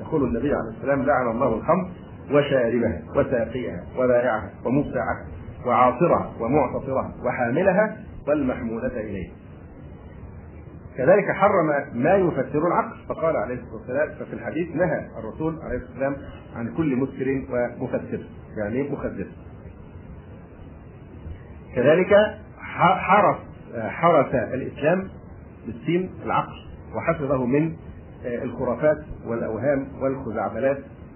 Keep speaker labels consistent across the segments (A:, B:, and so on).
A: يقول النبي عليه السلام: لعن الله الخمر وشاربها وساقيها وبائعها ومبتاعها وعاصرها ومعتصرها وحاملها والمحمولة إليه. كذلك حرم ما يفسر العقل، فقال عليه الصلاة والسلام: ففي الحديث نهى الرسول عليه الصلاة والسلام عن كل مسكر ومفسر، يعني مخدر. كذلك حرس الإسلام بالسين العقل وحفظه من الخرافات والأوهام والخزعبلات،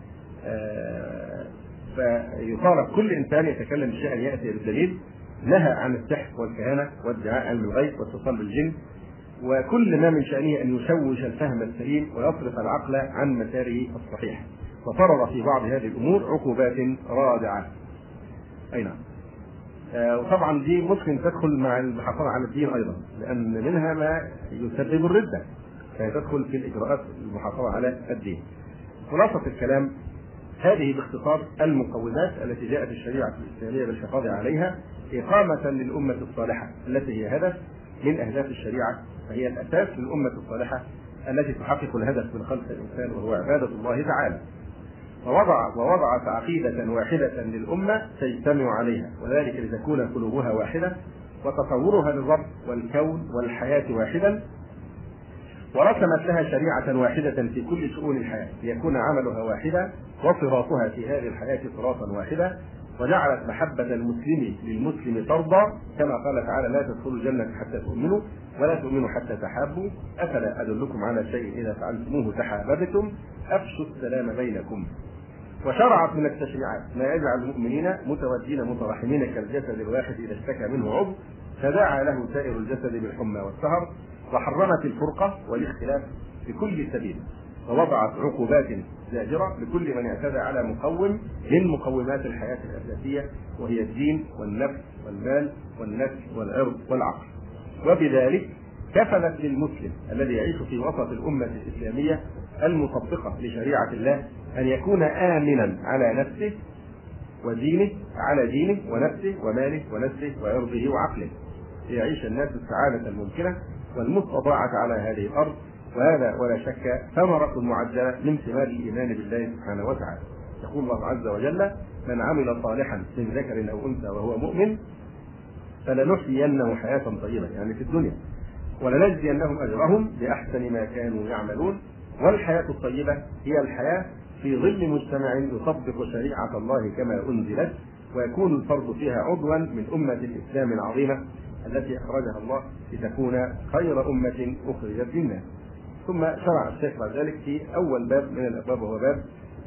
A: فيطالب كل إنسان يتكلم بشيء يأتي بالدليل. نهى عن السحر والكهانة وادعاء علم الغيب واتصال بالجن وكل ما من شأنه أن يشوش الفهم السليم ويصرف العقل عن مساره الصحيح، وفرض في بعض هذه الأمور عقوبات رادعة. أي نعم. وطبعا دي ممكن تدخل مع المحافظة على الدين أيضا، لأن منها ما يسبب الردة، فهي تدخل في الإجراءات المحافظة على الدين. خلاصة الكلام: هذه باختصار المقومات التي جاءت الشريعة الإسلامية بالحفاظ عليها إقامة للأمة الصالحة التي هي هدف من أهداف الشريعة، فهي الأساس للأمة الصالحة التي تحقق الهدف من خلق الإنسان وهو عبادة الله تعالى. ووضعت عقيدة واحدة للأمة تجتمع عليها، وذلك لتكون قلوبها واحدة وتصورها للرب والكون والحياة واحدا، ورسمت لها شريعة واحدة في كل شؤون الحياة ليكون عملها واحدا وصراطها في هذه الحياة صراطا واحدا، وجعلت محبة المسلم للمسلم ترضى، كما قال تعالى: لا تدخلوا الجنة حتى تؤمنوا ولا تؤمنوا حتى تحابوا، أفلا أدلكم على شيء إذا فعلتموه تحاببتم، أفشوا السلام بينكم. وشرعت من التشريعات ما يجعل المؤمنين متودين مترحمين كالجسد الواحد إذا اشتكى منه عضو فدعا له سائر الجسد بالحمى والسهر، وحرمت الفرقة والاختلاف بكل سبيل، ووضعت عقوبات زاجرة لكل من اعتدى على مقوم من مقومات الحياة الأساسية، وهي الدين والنفس والمال والنسل والعرض والعقل. وبذلك كفلت للمسلم الذي يعيش في وسط الأمة الإسلامية المطبقة لشريعة الله أن يكون آمنا على نفسه ودينه، على دينه ونفسه وماله ونسله وعرضه وعقله، ليعيش الناس السعادة الممكنة والمستطاعة على هذه الأرض. وهذا ولا شك ثمرة معجلة من ثمار الإيمان بالله سبحانه وتعالى. يقول الله عز وجل: من عمل صالحا من ذكر أو أنثى وهو مؤمن فلنحيينه حياة طيبة، يعني في الدنيا، ولنجزينهم أجرهم بأحسن ما كانوا يعملون. والحياة الطيبة هي الحياة في ظل مجتمع يطبق شريعة الله كما أنزلت، ويكون الفرد فيها عضوا من أمة الإسلام العظيمة التي أخرجها الله لتكون خير أمة أخرجت للناس. ثم شرع الشيخ بعد ذلك في أول باب من الأبواب، وهو باب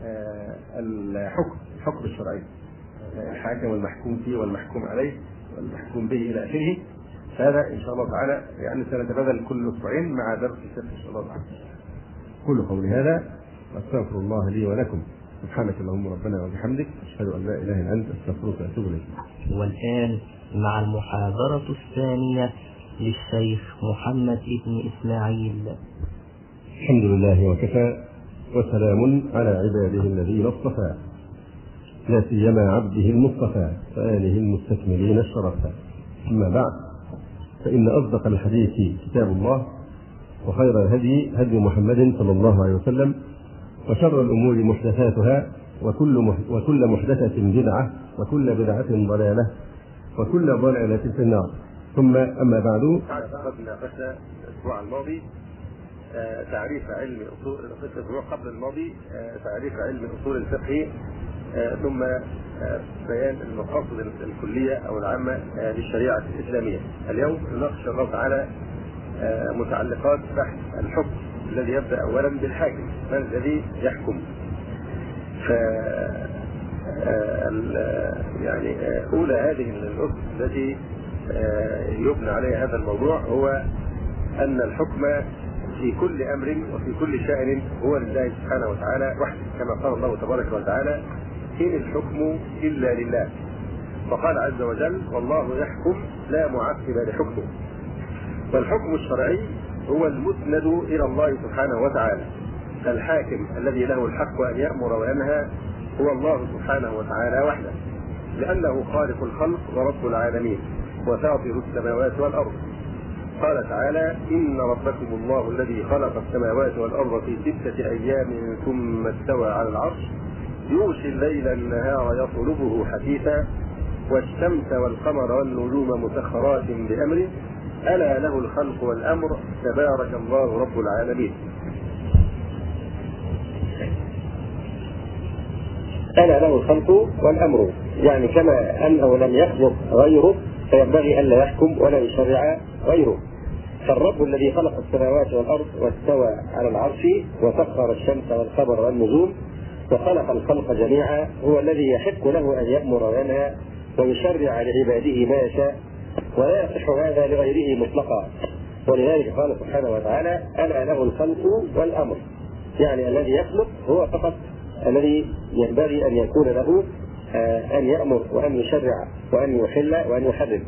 A: الحكم الشرعي، الحاكم والمحكوم فيه والمحكوم عليه والمحكوم به إلى آخره. هذا إن شاء الله تعالى يعني سنتبادل كل أسبوعين مع درس الشيخ إن شاء الله تعالى. كل قولي هذا أستغفر الله لي ولكم. سبحانك اللهم ربنا وبحمدك، أشهد أن لا إله إلا أنت، أستغفرك وأتوب إليك.
B: والآن مع المحاضرة الثانية للشيخ محمد بن إسماعيل.
A: الحمد لله وكفى، وسلام على عباده الذين اصطفى، لا سيما عبده المصطفى وآله المستكملين الشرفا. أما بعد، فإن أصدق الحديث كتاب الله، وخير الهدي هدي محمد صلى الله عليه وسلم، وشر الأمور محدثاتها، وكل محدثة بدعة، وكل بدعة ضلالة، وكل ضلالة في النار. ثم أما بعد، قد ناقشنا الأسبوع الماضي تعريف علم أصول الأسبوع قبل الماضي تعريف علم أصول الفقه، ثم بيان المقاصد الكلية أو العامة للشريعة الإسلامية. اليوم نناقش الله تعالى متعلقات بحث الحكم الذي يبدأ أولا بالحاكم، من الذي يحكم. يعني أولى هذه الأسس التي يبنى عليها هذا الموضوع هو أن الحكم في كل أمر وفي كل شأن هو لله سبحانه وتعالى وحده، كما قال الله تبارك وتعالى: إن الحكم إلا لله. وقال عز وجل: والله يحكم لا معقب لحكمه. والحكم الشرعي هو المسند إلى الله سبحانه وتعالى. الحاكم الذي له الحق أن يأمر وينهى هو الله سبحانه وتعالى وحده، لأنه خالق الخلق ورب العالمين وفاطر السماوات والأرض. قال تعالى: إن ربكم الله الذي خلق السماوات والأرض في 6 أيام ثم استوى على العرش يغشي الليل النهار يطلبه حثيثا والشمس والقمر والنجوم مسخرات بأمره ألا له الخلق والأمر تبارك الله رب العالمين. ألا له الخلق والأمر، يعني كما أنه لم يخلق غيره فينبغي ألا يحكم ولا يشرع غيره. فالرب الذي خلق السماوات والأرض واستوى على العرش وسخر الشمس والقمر والنجوم وخلق الخلق جميعا هو الذي يحق له أن يأمر وينهى ويشرع لعباده ما يشاء، ولا يصح هذا لغيره مطلقا. ولذلك قال سبحانه وتعالى: ألا له الخلق والأمر، يعني الذي يخلق هو فقط الذي ينبغي أن يكون له أن يأمر وأن يشرع وأن يحل وأن يحرم.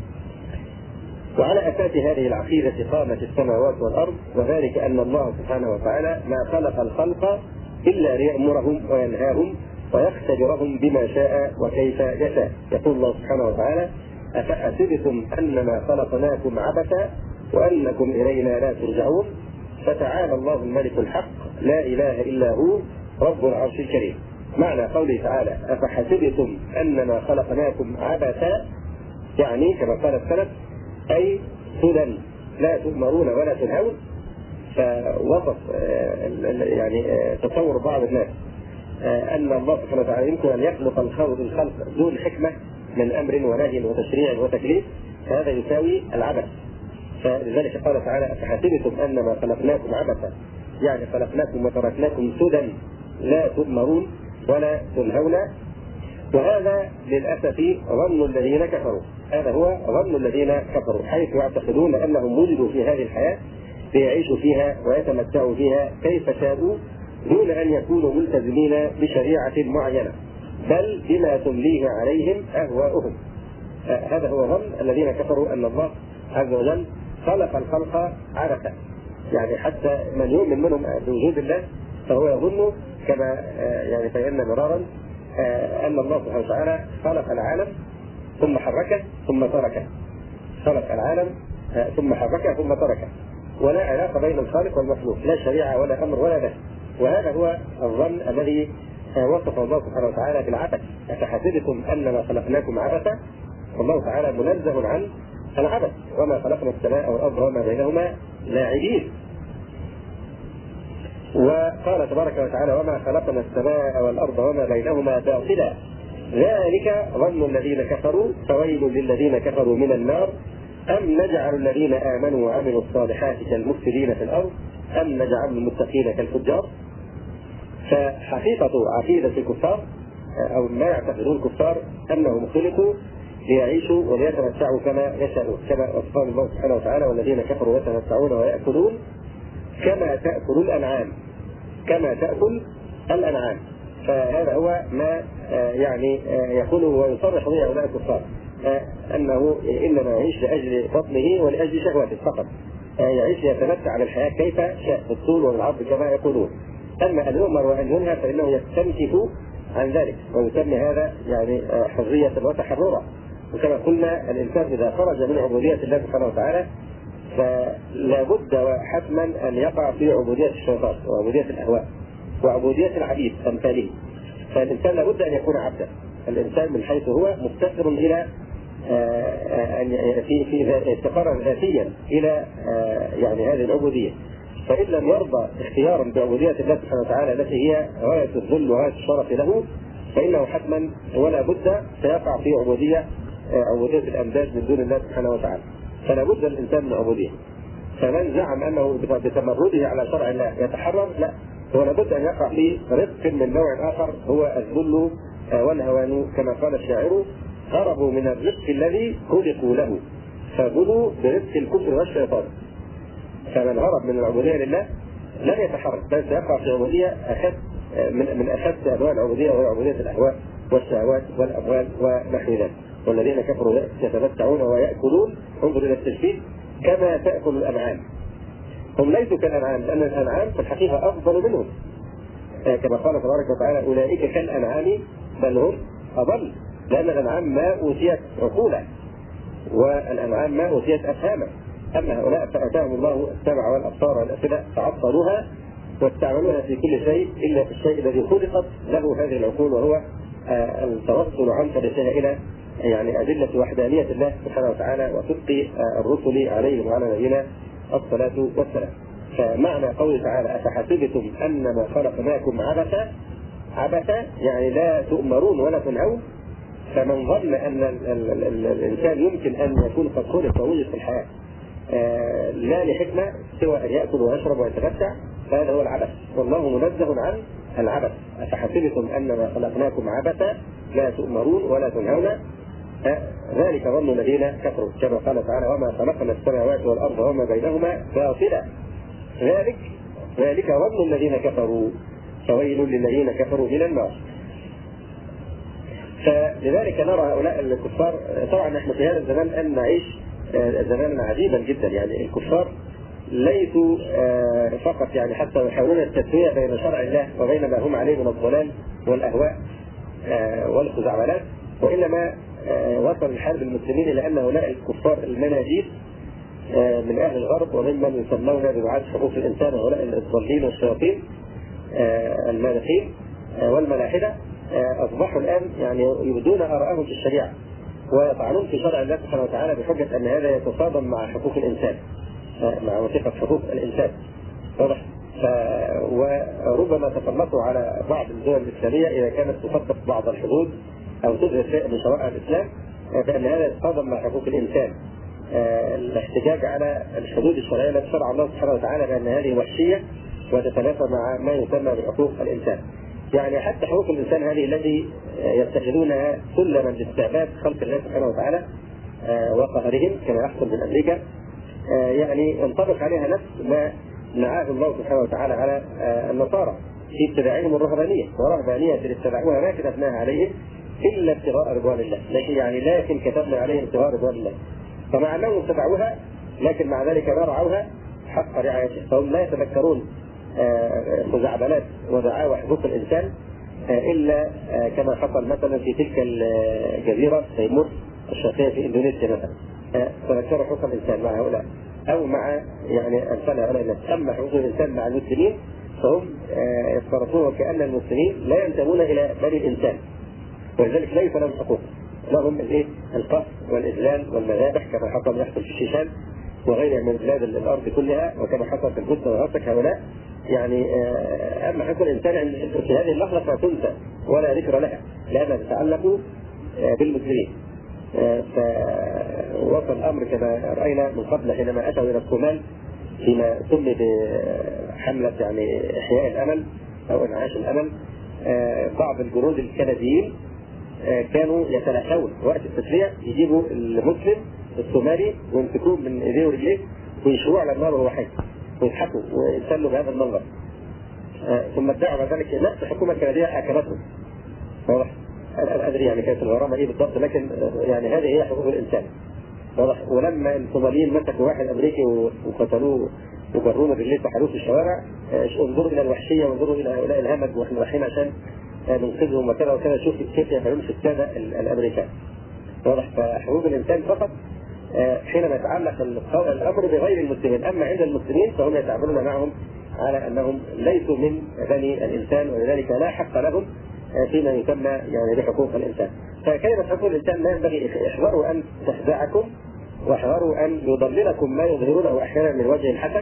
A: وعلى أساس هذه العقيدة قامت السماوات والأرض، وذلك أن الله سبحانه وتعالى ما خلق الخلق إلا ليأمرهم وينهاهم ويختبرهم بما شاء وكيف يشاء. يقول الله سبحانه وتعالى: أفحسبتم أنما خلقناكم عبثا وأنكم إلينا لا ترجعون فتعالى الله الملك الحق لا إله إلا هو رب العرش الكريم. معنى قوله تعالى: أفحسبتم أنما خلقناكم عبثا، يعني كما قال السلف أي سدى لا تؤمرون ولا تنهون. فوصف يعني تصور بعض الناس أن الله سبحانه وتعالى يمكن أن يخلق الخلق دون حكمة من أمر ونهي وتشريع وتكليف، فهذا يساوي العبث. فلذلك قال تعالى: أفحسبتم أنما خلقناكم عبثا، يعني خلقناكم وتركناكم سدى لا تؤمرون ولا تنهون. وهذا للأسف ظن الذين كفروا، هذا هو ظن الذين كفروا، حيث يعتقدون أنهم وجدوا في هذه الحياة ليعيشوا فيها ويتمتعوا فيها كيف شاءوا دون أن يكونوا ملتزمين بشريعة معينة، بل بما تمليه عليهم أهواؤهم. هذا هو ظن الذين كفروا أن الله عز وجل خلق الخلق عبثا، يعني حتى من يؤمن منهم بوجود الله فهو يظن كما يعني بينا مرارا أن الله سبحانه وتعالى خلق العالم ثم حركه ثم تركه، خلق العالم ثم حركه ثم تركه، ولا علاقة بين الخالق والمخلوق، لا شريعة ولا أمر ولا نهي. وهذا هو الظن الذي وصف الله سبحانه وتعالى بالعبث. أفحسبتم أنما خلقناكم عبثا، والله تعالى منزه عن العبث، وما خلقنا السماء والأرض وما بينهما لاعبين. وقال تبارك وتعالى: وما خلقنا السماء والأرض وما بينهما باطلا ذلك ظن الذين كفروا فويل للذين كفروا من النار أم نجعل الذين آمنوا وعملوا الصالحات كالمفسدين في الأرض أم نجعل المتقين كالفجار. فحقيقة عقيدة الكفار أو ما يعتقدون الكفار أنهم خلقوا ليعيشوا وليتمتعوا كما يشاءون، كما قال الله سبحانه وتعالى: والذين كفروا يتمتعون ويأكلون كما تأكل الأنعام، كما تأكل الأنعام. فهذا هو ما يعني يقوله ويصرح به هؤلاء الكفار، أنه إنما يعيش لأجل بطنه ولأجل شهوته فقط، يعيش ليتمتع على الحياة كيف شاء بالطول والعرض كما يقولون. أما أن يؤمر وأن ينهى فإنه يستنكف عن ذلك، ويسمي هذا يعني حرية وتحررا. وكما قلنا الإنسان إذا خرج من عبودية الله سبحانه وتعالى فلا بد وحتما أن يقع في عبودية الشيطان وعبودية الأهواء وعبودية العبيد أمثاله. فالإنسان لا بد أن يكون عبدا. الإنسان من حيث هو مفتقر إلى في افتقارا ذاتيا إلى يعني هذه العبودية. فإن لم يرضى اختيارا بعبودية الله سبحانه وتعالى التي هي غاية الذل وغاية الشرف له، فإنه حتما ولا بد سيقع في عبودية الأمداد من دون الله سبحانه وتعالى. فلا بد الإنسان من عبودية. فمن زعم أنه بتمرده على شرع الله يتحرر، لا، هو لابد أن يقع في رزق من نوع آخر هو الذل والهوان، كما قال الشاعر: هربوا من الرزق الذي خلقوا له فبلوا برزق الكفر والشيطان. فمن هرب من العبودية لله لن يتحرك، بل سيقع في عبودية أخذ من أخذ أنواع العبودية، وهي عبودية الأهواء والشهوات والأموال ونحو ذلك. والذين كفروا يتمتعون ويأكلون، انظر إلى التشبيه، كما تأكل الأنعام. هم ليسوا كالأنعام، لأن الأنعام في الحقيقة أفضل منهم، كما قال تبارك وتعالى: أولئك كالأنعام بل هم أضل، لأن الأنعام ما أوتيت عقولا، والأنعام ما أوتيت أفهاما، أما هؤلاء فأتاهم الله السمع والأبصار والأفئدة فعطلوها واستعملوها في كل شيء إلا في الشيء الذي خلقت له هذه العقول، وهو التوصل عن طريقها إلى يعني أدلة وحدانية الله سبحانه وتعالى وصدق الرسل عليهم وعلى نبينا الصلاة والسلام. فمعنى قوله تعالى أفحسبتم أنما خلقناكم عبثا يعني لا تؤمرون ولا تنهون، فمن ظن أن الإنسان يمكن أن يكون قد خلق ووجد في الحياة لا لحكمة سوى أن يأكل ويشرب ويتمتع فهذا هو العبث، والله منزه عن العبث. أفحسبتم أنما خلقناكم عبثا لا تؤمرون ولا تنهون ذلك ظن الذين كفروا، كما قال تعالى وما خلقنا السماوات والأرض وما بينهما باطلا ذلك ظن الذين كفروا فويل للذين كفروا من النار. فلذلك نرى هؤلاء الكفار، طبعا نحن في هذا الزمان الآن نعيش زمانا عجيبا جدا، يعني الكفار ليسوا فقط يعني حتى يحاولون التسوية بين شرع الله وبين ما هم عليه من الضلال والأهواء والخزعبلات، وإنما وصل الحال بالمسلمين إلى أن هؤلاء الكفار المناجيل من أهل الغرب وممن يسمون بمعاد حقوق الإنسان هؤلاء الضالين والشياطين المالحين والملاحدة أصبحوا الآن يعني يبدون آراءهم في الشريعة ويطعنون في شرع الله سبحانه وتعالى بحجة أن هذا يتصادم مع حقوق الإنسان، مع وثيقة حقوق الإنسان. واضح؟ وربما تسلطوا على بعض الدول الإسلامية إذا كانت تطبق بعض الحدود أو تظهر شيء من شرائع الإسلام بأن هذا يتصادم مع حقوق الإنسان. الاحتجاج على الحدود الشرعية التي شرع الله سبحانه وتعالى بأن هذه وحشية وتتنافى مع ما يسمى بحقوق الإنسان. يعني حتى حقوق الإنسان هذه التي يتخذونها سلما لاستعباد خلق الله سبحانه وتعالى وقهرهم كما يحصل من أمريكا، يعني ينطبق عليها نفس ما نعاه الله سبحانه وتعالى على النصارى في اتباعهم الرهبانية، ورهبانية اتبعوها ما كتبناها عليهم إلا ابتغاء رضوان الله، لكن كتبنا عليهم ابتغاء رضوان الله، فمع أنهم اتبعوها لكن مع ذلك ما رعوها حق رعايتها، فهم لا يتذكرون خزعبلات ودعاوى حقوق الإنسان إلا كما حصل مثلا في تلك الجزيرة تيمور الشرقية في إندونيسيا مثلا، تذكروا حقوق الإنسان مع هؤلاء أو مع يعني أمثال هؤلاء الناس. أما حقوق الإنسان مع المسلمين فهم يتصرفون وكأن المسلمين لا ينتمون إلى بني الإنسان، ولذلك ليس لهم حقوق، لهم القصف والإذلال والمذابح كما حصل يحصل في الشيشان وغيرها من بلاد الأرض كلها، وكما حصل في البوسنة والهرسك. هؤلاء يعني أما حقوق الإنسان في هذه اللحظة فتنسى ولا ذكر لها لأنها تتعلق بالمسلمين. فوصل الأمر كما رأينا من قبل حينما أتوا إلى الصومال فيما سمي بحملة يعني إحياء الأمل أو إنعاش الأمل، بعض الجنود الكنديين كانوا يتلاحون وقت التسلية، يجيبوا المسلم الصومالي ويمسكوه من ايديه ورجليه ويشروه على النار وهو حي ويضحكوا ويتسلوا بهذا المنظر، ثم ادعوا بعد ذلك نفس الحكومه الكنديه حاكمته. واضح؟ انا ادري يعني كانت الغرامه ايه بالضبط، لكن يعني هذه هي حقوق الانسان. واضح؟ ولما الصوماليين مسكوا واحد امريكي وقتلوه وجروه برجليه سحلوه في الشوارع، انظروا الى الوحشيه وانظروا الى هؤلاء الهمج واحنا رايحين عشان ننقذهم وكذا وكذا، شوف كيف يفعلون في الساده الامريكان. واضح؟ فحقوق الانسان فقط حينما يتعلق الامر بغير المسلمين، اما عند المسلمين فهم يتعاملون معهم على انهم ليسوا من بني الانسان، ولذلك لا حق لهم فيما يسمى يعني بحقوق الانسان. فكلمه حقوق الانسان لا ينبغي احذروا ان تخدعكم واحذروا ان يضللكم ما يظهرونه احيانا من وجه حسن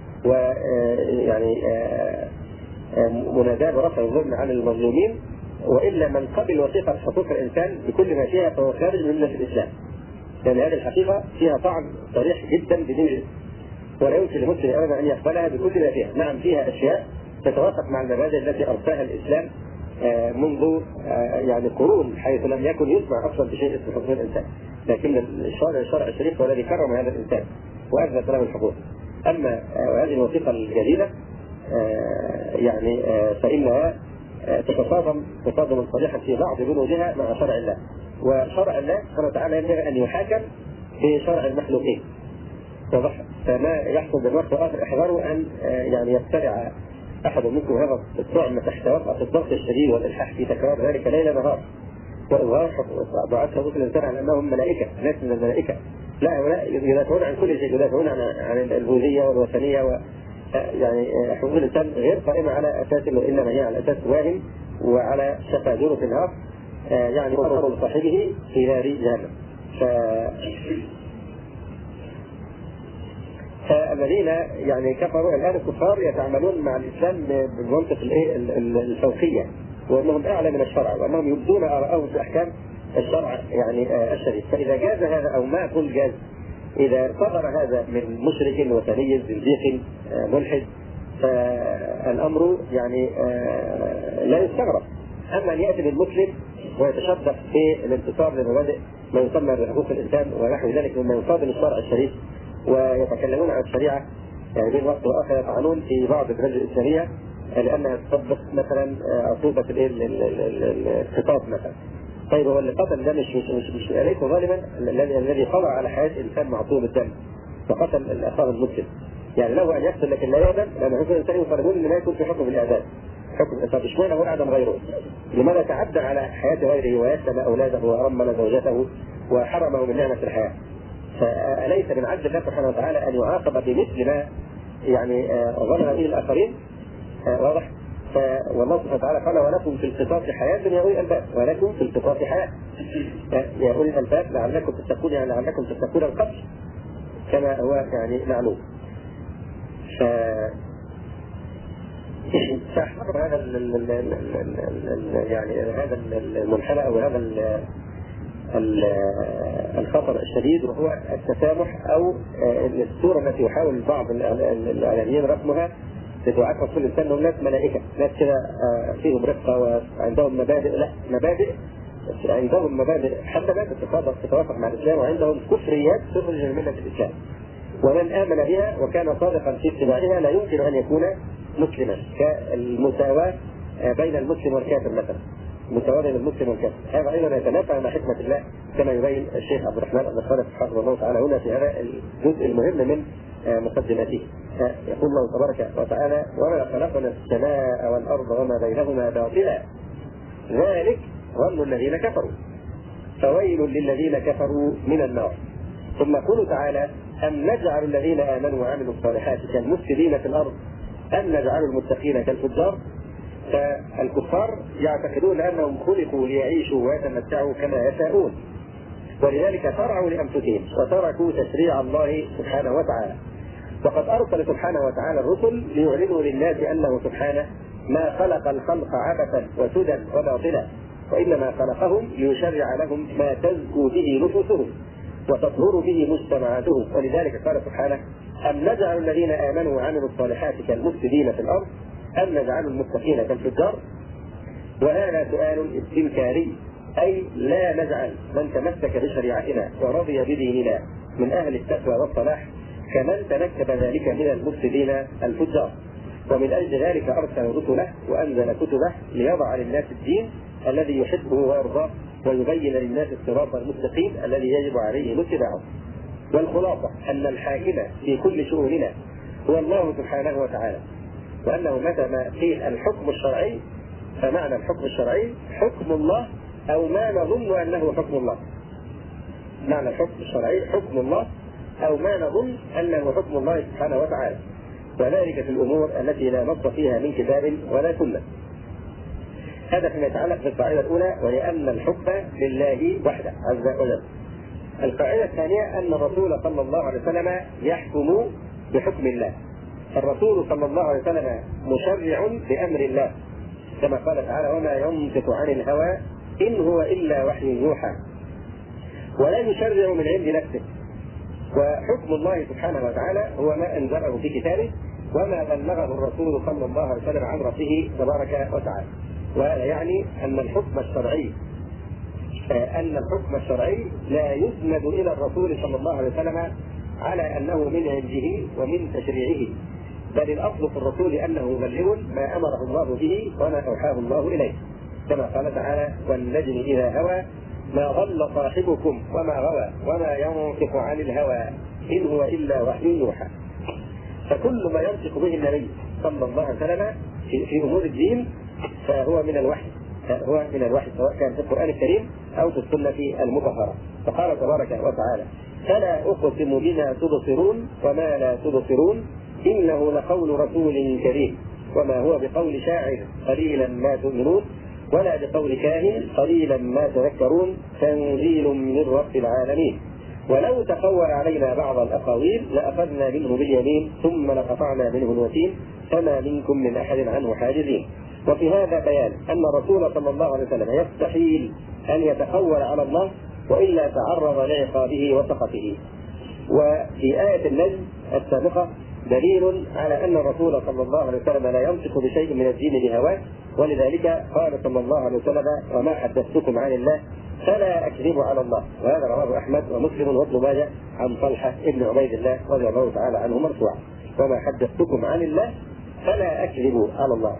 A: ويعني مناداه برفع الظلم عن المظلومين، والا من قبل وثيقه حقوق الانسان بكل ما فيها فهو خارج من مله الاسلام، لان هذه الحقيقه فيها طعن صريح جدا بدين الاسلام، ولا يمكن لمسلم ابدا ان يقبلها بكل ما فيها. نعم فيها اشياء تتوافق مع المبادئ التي ارساها الاسلام منذ يعني قرون، حيث لم يكن يسمع اصلا بشيء اسمه حقوق الانسان، لكن الشرع الشريف هو الذي كرم هذا الانسان واثبت له الحقوق. اما هذه الوثيقه الجديده يعني فانها تتصادم تصادما صريحا في بعض بنودها مع شرع الله، وشرع الله سبحانه وتعالى ينبغي ان يحاكم بشرع المخلوقين. فما يحصل بالوقت الاخر احذروا ان يعني يبتلع احد منكم هذا الطعم تحت وقع الضغط الشديد والالحاح في تكرار ذلك ليل نهار، واظهار ضعاف حقوق الانسان على انهم ملائكه، ناس من الملائكه لا هؤلاء يدافعون عن كل شيء، يدافعون عن البوذية والوثنية يعني حقوق الإنسان غير قائمة على أساس، وإنما هي على أساس واهم وعلى شفا جرف النار، يعني قرر صاحبه في نار جهنم. فالذين يعني كفروا الآن الكفار يتعاملون مع الإسلام بمنطق الفوقية، وأنهم أعلى من الشرع، وأنهم يبدون آراءهم في أحكام الشرع يعني الشريف. فإذا جاز هذا أو ما أقول جاز، إذا صدر هذا من مشرك وثني زنديق ملحد فالأمر يعني لا يستغرب. أما أن يأتي بالمسلم ويتشبث في الانتصار لمبادئ ما يسمى بحقوق الإنسان ونحو ذلك مما يصادم الشرع الشريف، ويتكلمون عن الشريعة يعني بين وقت وآخر يطعنون في بعض البلاد الإسلامية لأنها تطبق مثلا عقوبة الخطاب مثلا. طيب هو اللي قتل ده مش أليس ظالما؟ الذي قضى على حياة إنسان معصوم الدم وقتل الأخاه المسلم، يعني له أن يقتل لكن لا يأذن، لأن حكم الإنسان يطالبون أن لا يكون في حكم الإعدام. حكم الإنسان اشمعنى هو أعدم غيره؟ لماذا تعدى على حياة غيره ويسلب أولاده ورمل زوجته وحرمه من نعمة الحياة؟ فأليس من عدل الله سبحانه وتعالى أن يعاقب بمثل ما يعني ظلم به الآخرين؟ واضح؟ والله سبحانه وتعالى قال ولكم في القصاص حياة يا أولي الألباب، ولكم في القصاص حياة يا أولي الألباب لعلكم تتقون، يعني لعلكم تتقون القتل كما هو يعني معلوم. فاحذر هذا يعني هذا المنحنى او هذا الخطر الشديد، وهو التسامح او الصوره التي يحاول بعض الاعلاميين رسمها لتعرف كل انسان انهم ناس ملائكه، ناس كده فيهم رفقه وعندهم مبادئ، لا مبادئ عندهم مبادئ حسنه تتوافق مع الاسلام، وعندهم كفريات تخرج من مله الاسلام، ومن آمن بها وكان صادقا في اتباعها لا يمكن أن يكون مسلما، كالمساواة بين المسلم والكافر مثلا، مساواة بين المسلم والكافر، هذا أيضا يتنافى مع حكمة الله كما يبين الشيخ عبد الرحمن بن خالد حفظه الله تعالى هنا في هذا الجزء المهم من مقدمته. يقول الله تبارك وتعالى وما خلقنا السماء والأرض وما بينهما باطلا ذلك ظن الذين كفروا فويل للذين كفروا من النار. ثم يقول تعالى أم نجعل الذين آمنوا وعملوا الصالحات كالمفسدين في الأرض أم نجعل المتقين كالفجار. فالكفار يعتقدون أنهم خلقوا ليعيشوا ويتمتعوا كما يشاءون، ولذلك شرعوا لأنفسهم وتركوا تشريع الله سبحانه وتعالى. وقد أرسل سبحانه وتعالى الرسل ليعلنوا للناس أنه سبحانه ما خلق الخلق عبثا وسدى وباطلا، وإنما خلقهم ليشرع لهم ما تزكو به نفوسهم وتطهر به مجتمعاتهم. ولذلك قال سبحانه أم نجعل الذين آمنوا وعملوا الصالحات كالمفسدين في الأرض أم نجعل المتقين كالفجار. وهذا سؤال استنكاري، أي لا نجعل من تمسك بشريعتنا ورضي بديننا من أهل التقوى والصلاح كمن تنكب ذلك من المفسدين الفجار. ومن أجل ذلك أرسل رسله وأنزل كتبه ليضع للناس الدين الذي يحبه ويرضاه ويبين للناس الصراط المستقيم الذي يجب عليهم اتباعه. والخلاصة أن الحاكم في كل شؤوننا هو الله سبحانه وتعالى، وأنه متى ما قيل الحكم الشرعي فمعنى الحكم الشرعي حكم الله أو ما نظن أنه حكم الله. معنى الحكم الشرعي حكم الله أو ما نظن أنه حكم الله سبحانه وتعالى، وذلك في الأمور التي لا نص فيها من كتاب ولا سنة. هذا فيما يتعلق بالقاعدة الأولى، ولأن الحكم لله وحده عز وجل. القاعدة الثانية أن الرسول صلى الله عليه وسلم يحكم بحكم الله. الرسول صلى الله عليه وسلم مشرع بأمر الله كما قال تعالى وما ينطق عن الهوى إن هو إلا وحي يوحى، ولا يشرع من عند نفسه. وحكم الله سبحانه وتعالى هو ما أنزله في كتابه وما بلغه الرسول صلى الله عليه وسلم عن ربه تبارك وتعالى. وهذا يعني أن الحكم الشرعي لا يسند إلى الرسول صلى الله عليه وسلم على أنه من عنده ومن تشريعه، بل الأصل في الرسول أنه يبلغ ما أمره الله به وما أوحاه الله إليه، كما قال تعالى والنجم إذا هوى ما ضل صاحبكم وما غوى وما ينطق عن الهوى إن هو إلا وحي يوحى. فكل ما ينطق به النبي صلى الله عليه وسلم في أمور الدين فهو من الوحي، سواء كان في القرآن الكريم أو في السنة المطهرة. فقال تبارك وتعالى
C: فلا أقسم بما تبصرون وما لا تبصرون إنه لقول رسول كريم وما هو بقول شاعر قليلا ما تؤمنون ولا بقول كاهن قليلا ما تذكرون تنزيل من رب العالمين ولو تقول علينا بعض الأقاويل لأخذنا منه باليمين ثم لقطعنا منه الوتين فما منكم من أحد عنه حاجزين. وفي هذا بيان أن الرسول صلى الله عليه وسلم يستحيل أن يتقول على الله وإلا تعرض لعقابه وسخطه. وفي آية النجم السابقة دليل على أن الرسول صلى الله عليه وسلم لا ينطق بشيء من الدين بهواه، ولذلك قال صلى الله عليه وسلم وما حدثتكم عن الله فلا أكذب على الله. وهذا رواه أحمد ومسلم وابن ماجه عن طلحة ابن عبيد الله رضي الله تعالى عنه مرفوعا وما حدثتكم عن الله فلا أكذب على الله.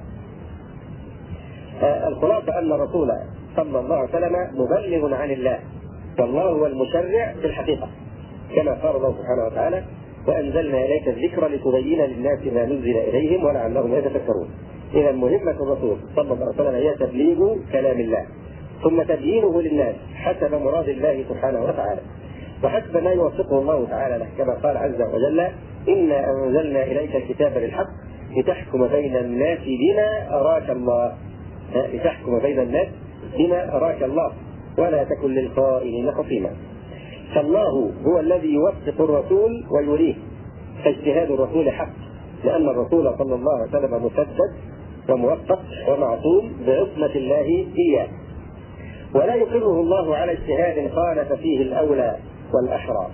C: الخلاصة أن الرسول صلى الله عليه وسلم مبلغ عن الله والله هو المشرع في الحقيقة كما قال الله سبحانه وتعالى وأنزلنا إليك الذكر لتبين للناس ما نزل إليهم ولعلهم يتفكرون. إذا مهمة الرسول صلى الله عليه وسلم هي تبليغ كلام الله ثم تبيينه للناس حسب مراد الله سبحانه وتعالى وحسب ما يوفقه الله تعالى له كما قال عز وجل إنا أنزلنا إليك الكتاب بالحق لتحكم بين الناس بما أراك الله لتحكم بين الناس بما أراك الله ولا تكن للخائنين خصيما. فالله هو الذي يوفق الرسول ويريه فاجتهاد الرسول حق لأن الرسول صلى الله عليه وسلم مسدد وموفق ومعصوم بعصمة الله إياه ولا يقره الله على اجتهاد خالف فيه الأولى والأحرى.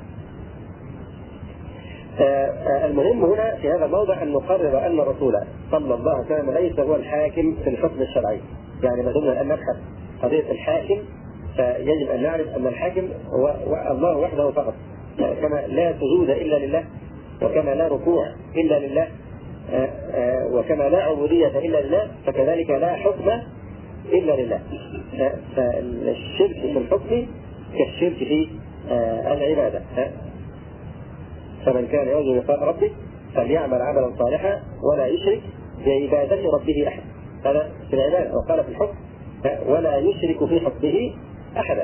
C: المهم هنا في هذا الموضع أن نقرر أن الرسول صلى الله عليه وسلم ليس هو الحاكم في الحكم الشرعي. يعني ما دمنا أن نبحث قضية الحاكم فيجب أن نعرف أن الحاكم هو الله وحده فقط كما لا سجود إلا لله وكما لا ركوع إلا لله وكما لا عبودية إلا لله فكذلك لا حكم إلا لله. فالشرك في الحكم كالشرك في العبادة. فمن كان يرجو لقاء ربه فليعمل عملا صالحا ولا يشرك بعبادة ربه أحد. هذا في العبادة وقال في الحكم ولا يشرك في حكمه أحدا.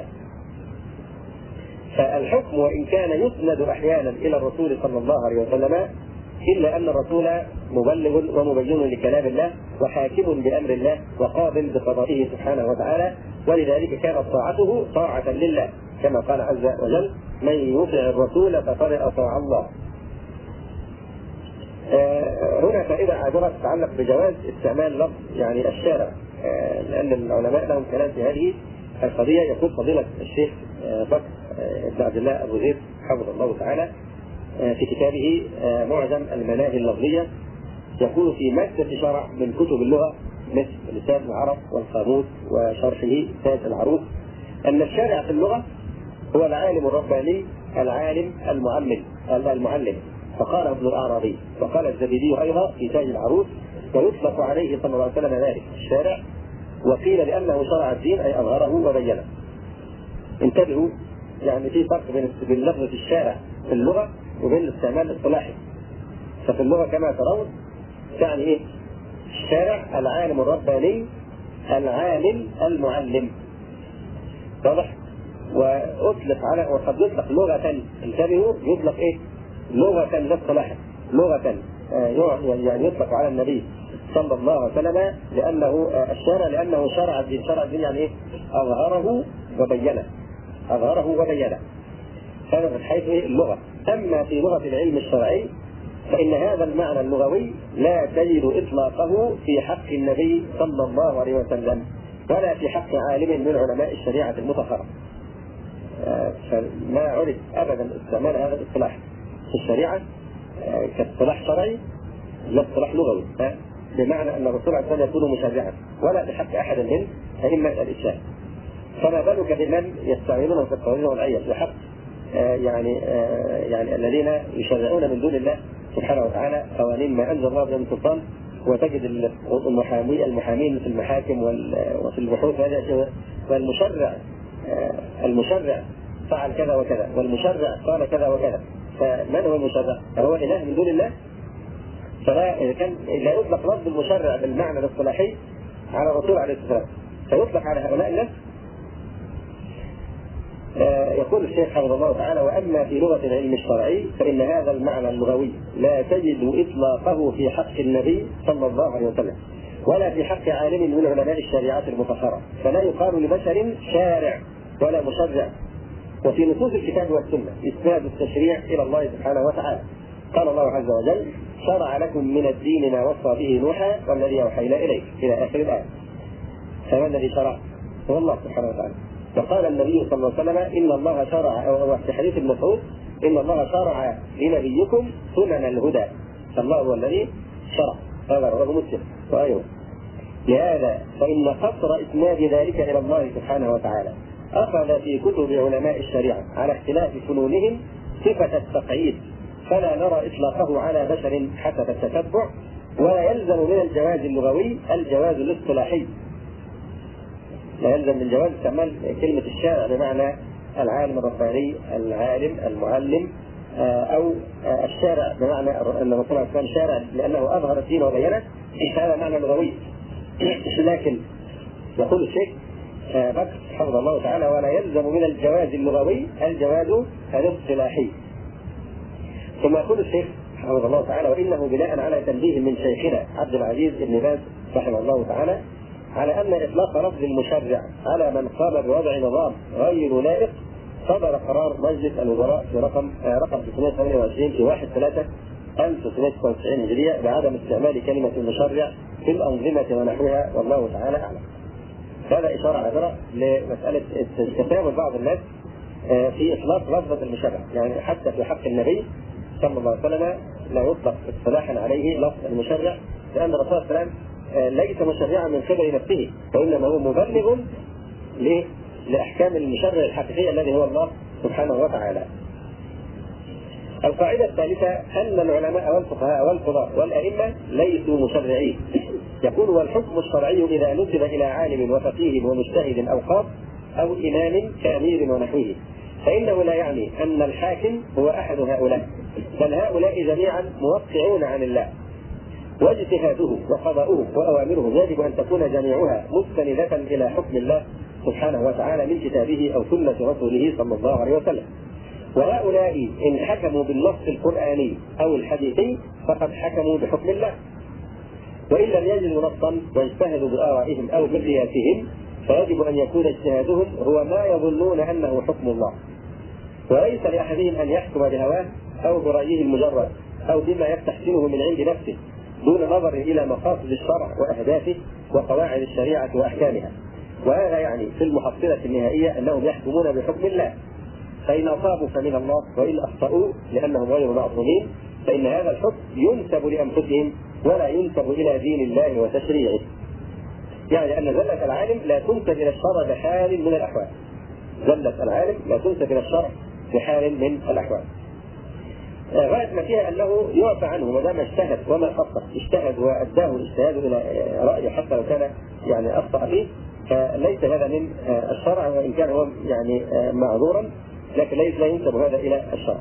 C: فالحكم وإن كان يسند أحيانا إلى الرسول صلى الله عليه وسلم إلا أن الرسول مبلغ ومبين لكلام الله وحاكم بأمر الله وقابل بقضائه سبحانه وتعالى ولذلك كانت طاعته طاعة لله كما قال عز وجل من يطع الرسول فقد أطاع الله. هنا فائدة عابرة تتعلق بجواز استعمال لفظ يعني الشارع لأن العلماء لهم كلام في هذه القضية. يقول فضيلة الشيخ بكر بن عبد الله أبو زيد حفظه الله تعالى في كتابه معجم المناهي اللفظية يقول في مادة شرع من كتب اللغة مثل لسان العرب والقاموس وشرحه ساس العروض أن الشارع في اللغة هو العالم الرباني العالم المعلم فقال ابن الأعرابي وقال الزبيدي أيضا في تاج العروض ويطلق عليه صلى الله عليه وسلم ذلك الشارع وقيل لأنه شرع الدين أي أظهره وبينه. انتبهوا يعني في فرق بين لفظة الشارع في اللغة وبين الاستعمال الاصطلاحي. ففي اللغة كما ترون يعني ايه؟ الشارع العالم الرباني العالم المعلم واضح. وأطلق على وقد يطلق لغة انتبهوا يطلق ايه؟ لغة لا اصطلاحا لغة يعني يطلق على النبي صلى الله عليه وسلم لأنه الشارع لأنه شرع الدين. شرع الدين يعني ايه؟ أظهره وبينه هذا من حيث اللغة. أما في لغة العلم الشرعي فإن هذا المعنى اللغوي لا تجد إطلاقه في حق النبي صلى الله عليه وسلم ولا في حق عالم من علماء الشريعة المطهرة. فما عرف أبدا استعمال هذا الاصطلاح في الشريعة كاصطلاح شرعي لا اصطلاح لغوي بمعنى أن الرسول عليه الصلاة والسلام يكون مشرعا ولا بحق أحد من أئمة الإسلام. فما بالك بمن يستعملونه في القوانين والعيش بحق يعني الذين يشرعون من دون الله سبحانه وتعالى قوانين ما أنزل الله بها من سلطان وتجد المحامين في المحاكم وفي البحوث هذا والمشرع فعل كذا وكذا والمشرع قال كذا وكذا. فمن هو المشرع؟ فهو إله من دون الله. فلا كان لا يطلق لفظ المشرع بالمعنى الاصطلاحي على الرسول عليه الصلاة والسلام فيطلق على هؤلاء الناس يقول الشيخ حفظه الله تعالى: وأما في لغة العلم الشرعي فإن هذا المعنى اللغوي لا تجد إطلاقه في حق النبي صلى الله عليه وسلم ولا في حق عالم من علماء الشريعات المطهرة، فلا يقال لبشر شارع ولا مشرع. وفي نصوص الكتاب والسنة إسناد التشريع إلى الله سبحانه وتعالى. قال الله عز وجل: شرع لكم من الدين ما وصى به نوحا والذي أوحينا إليك، إلى آخر الآية. فمن الذي شرع؟ هو الله سبحانه وتعالى. وقال النبي صلى الله عليه وسلم: إن الله شرع، أو في حديث ابن مسعود: إن الله شرع لنبيكم سنن الهدى، فالله هو الذي شرع. هذا رواه مسلم. وأيوه لهذا فإن قصر إسناد ذلك إلى الله سبحانه وتعالى أخذ في كتب علماء الشريعة على اختلاف فنونهم صفة التقعيد، فلا نرى إطلاقه على بشر حسب التتبع، ولا يلزم من الجواز اللغوي الجواز الاصطلاحي. لا يلزم من جواز استعمال كلمة الشارع بمعنى العالم الرباني، العالم المعلم، أو الشارع بمعنى أن الرسول صلى الله عليه وسلم شارع لأنه أظهر الدين وبينه، هذا معنى لغوي. لكن يقول الشيخ بكر حفظه الله تعالى: ولا يلزم من الجواز اللغوي الجواز الاصطلاحي. ثم يقول الشيخ حفظه الله تعالى: وإنه بناء على تنبيه من شيخنا عبد العزيز بن باز رحمه الله تعالى على أن إطلاق لفظ المشرع على من قام بوضع نظام غير لائق صدر قرار مجلس الوزراء في رقم 628 في 1/3/1999 هجرية بعدم استعمال كلمة المشرع في الأنظمة ونحوها، والله تعالى أعلم. هذا إشارة عابرة لمسألة تساهل بعض الناس في إطلاق لفظة المشرع، يعني حتى في حق النبي صلى الله عليه وسلم لا يطلق اصطلاحا عليه لفظ المشرع، لأن الرسول صلى الله عليه وسلم ليس مشرعا من قبل نفسه، وإنما هو مبلغ لأحكام المشرع الحقيقي الذي هو الله سبحانه وتعالى. القاعدة الثالثة أن العلماء والفقهاء والقضاة والأئمة ليسوا مشرعين. يقول: والحكم الشرعي إذا نسب إلى عالم وفقيه ومجتهد أو قاض أو إمام كأمير ونحوه، فإنه لا يعني أن الحاكم هو أحد هؤلاء، بل هؤلاء جميعا موقعون عن الله، واجتهاده وقضاؤه وأوامره يجب أن تكون جميعها مستندة إلى حكم الله سبحانه وتعالى من كتابه أو سنة رسوله صلى الله عليه وسلم. وهؤلاء إن حكموا بالنص القرآني أو الحديثي فقد حكموا بحكم الله، وإن لم يجدوا نصا واجتهدوا بآرائهم أو بقياسهم فيجب أن يكون اجتهادهم هو ما يظنون أنه حكم الله، وليس لأحدهم أن يحكم بهواه أو برأيه المجرد أو بما يستحسنه من عند نفسه دون نظر إلى مقاصد الشرع وأهدافه وقواعد الشريعة وأحكامها. وهذا يعني في المحصلة النهائية أنهم يحكمون بحكم الله، فإن أصابوا فمن الله، وإن أخطأوا لأنهم غير معصومين فإن هذا الحكم ينسب لأنفسهم ولا ينسب إلى دين الله وتشريعه. يعني أن زلة العالم لا تنسب إلى الشرع بحال من الأحوال. زلة العالم لا تنسب إلى الشرع بحال من الأحوال. غاية ما فيها أنه يعفى عنه ما دام اجتهد وما أخطأ، اجتهد وأداه الاجتهاد إلى رأيه حتى لو كان يعني أخطأ فيه، فليس هذا من الشرع، وإن كان هو يعني معذورا لكن لا ينسب هذا إلى الشرع.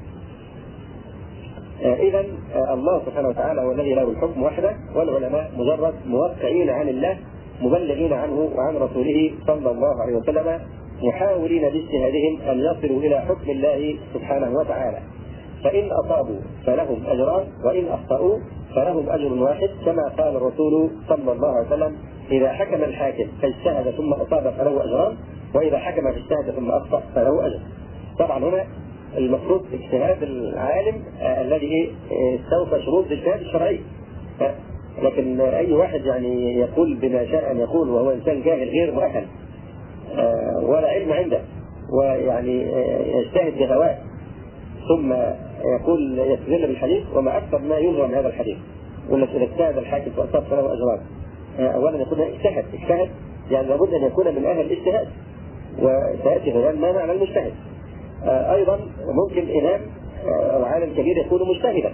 C: إذا الله سبحانه وتعالى هو الذي له الحكم وحده، والعلماء مجرد موقعين عن الله مبلغين عنه وعن رسوله صلى الله عليه وسلم، محاولين باجتهادهم أن يصلوا إلى حكم الله سبحانه وتعالى. فإن أصابوا فلهم أجران، وإن أخطأوا فلهم أجر واحد، كما قال الرسول صلى الله عليه وسلم: إذا حكم الحاكم فاجتهد ثم أصاب فله أجران، وإذا حكم فاجتهد ثم أخطأ فله أجر. طبعا هنا المفروض اجتهاد العالم الذي استوفى شروط الاجتهاد الشرعي، لكن أي واحد يعني يقول بما شاء أن يقول وهو إنسان جاهل غير مؤهل ولا علم عنده، ويعني يجتهد بهواه ثم يقول يستدل بالحديث، وما أكثر ما يظهر من هذا الحديث يقول لك إذا اجتهد الحاكم فأصاب فله أجران. أولا يقول اجتهد يعني لابد أن يكون من أهل الاجتهاد، وسيأتي بيان ما معنى المجتهد. أيضا ممكن إمام أو عالم كبير يكون مجتهدا،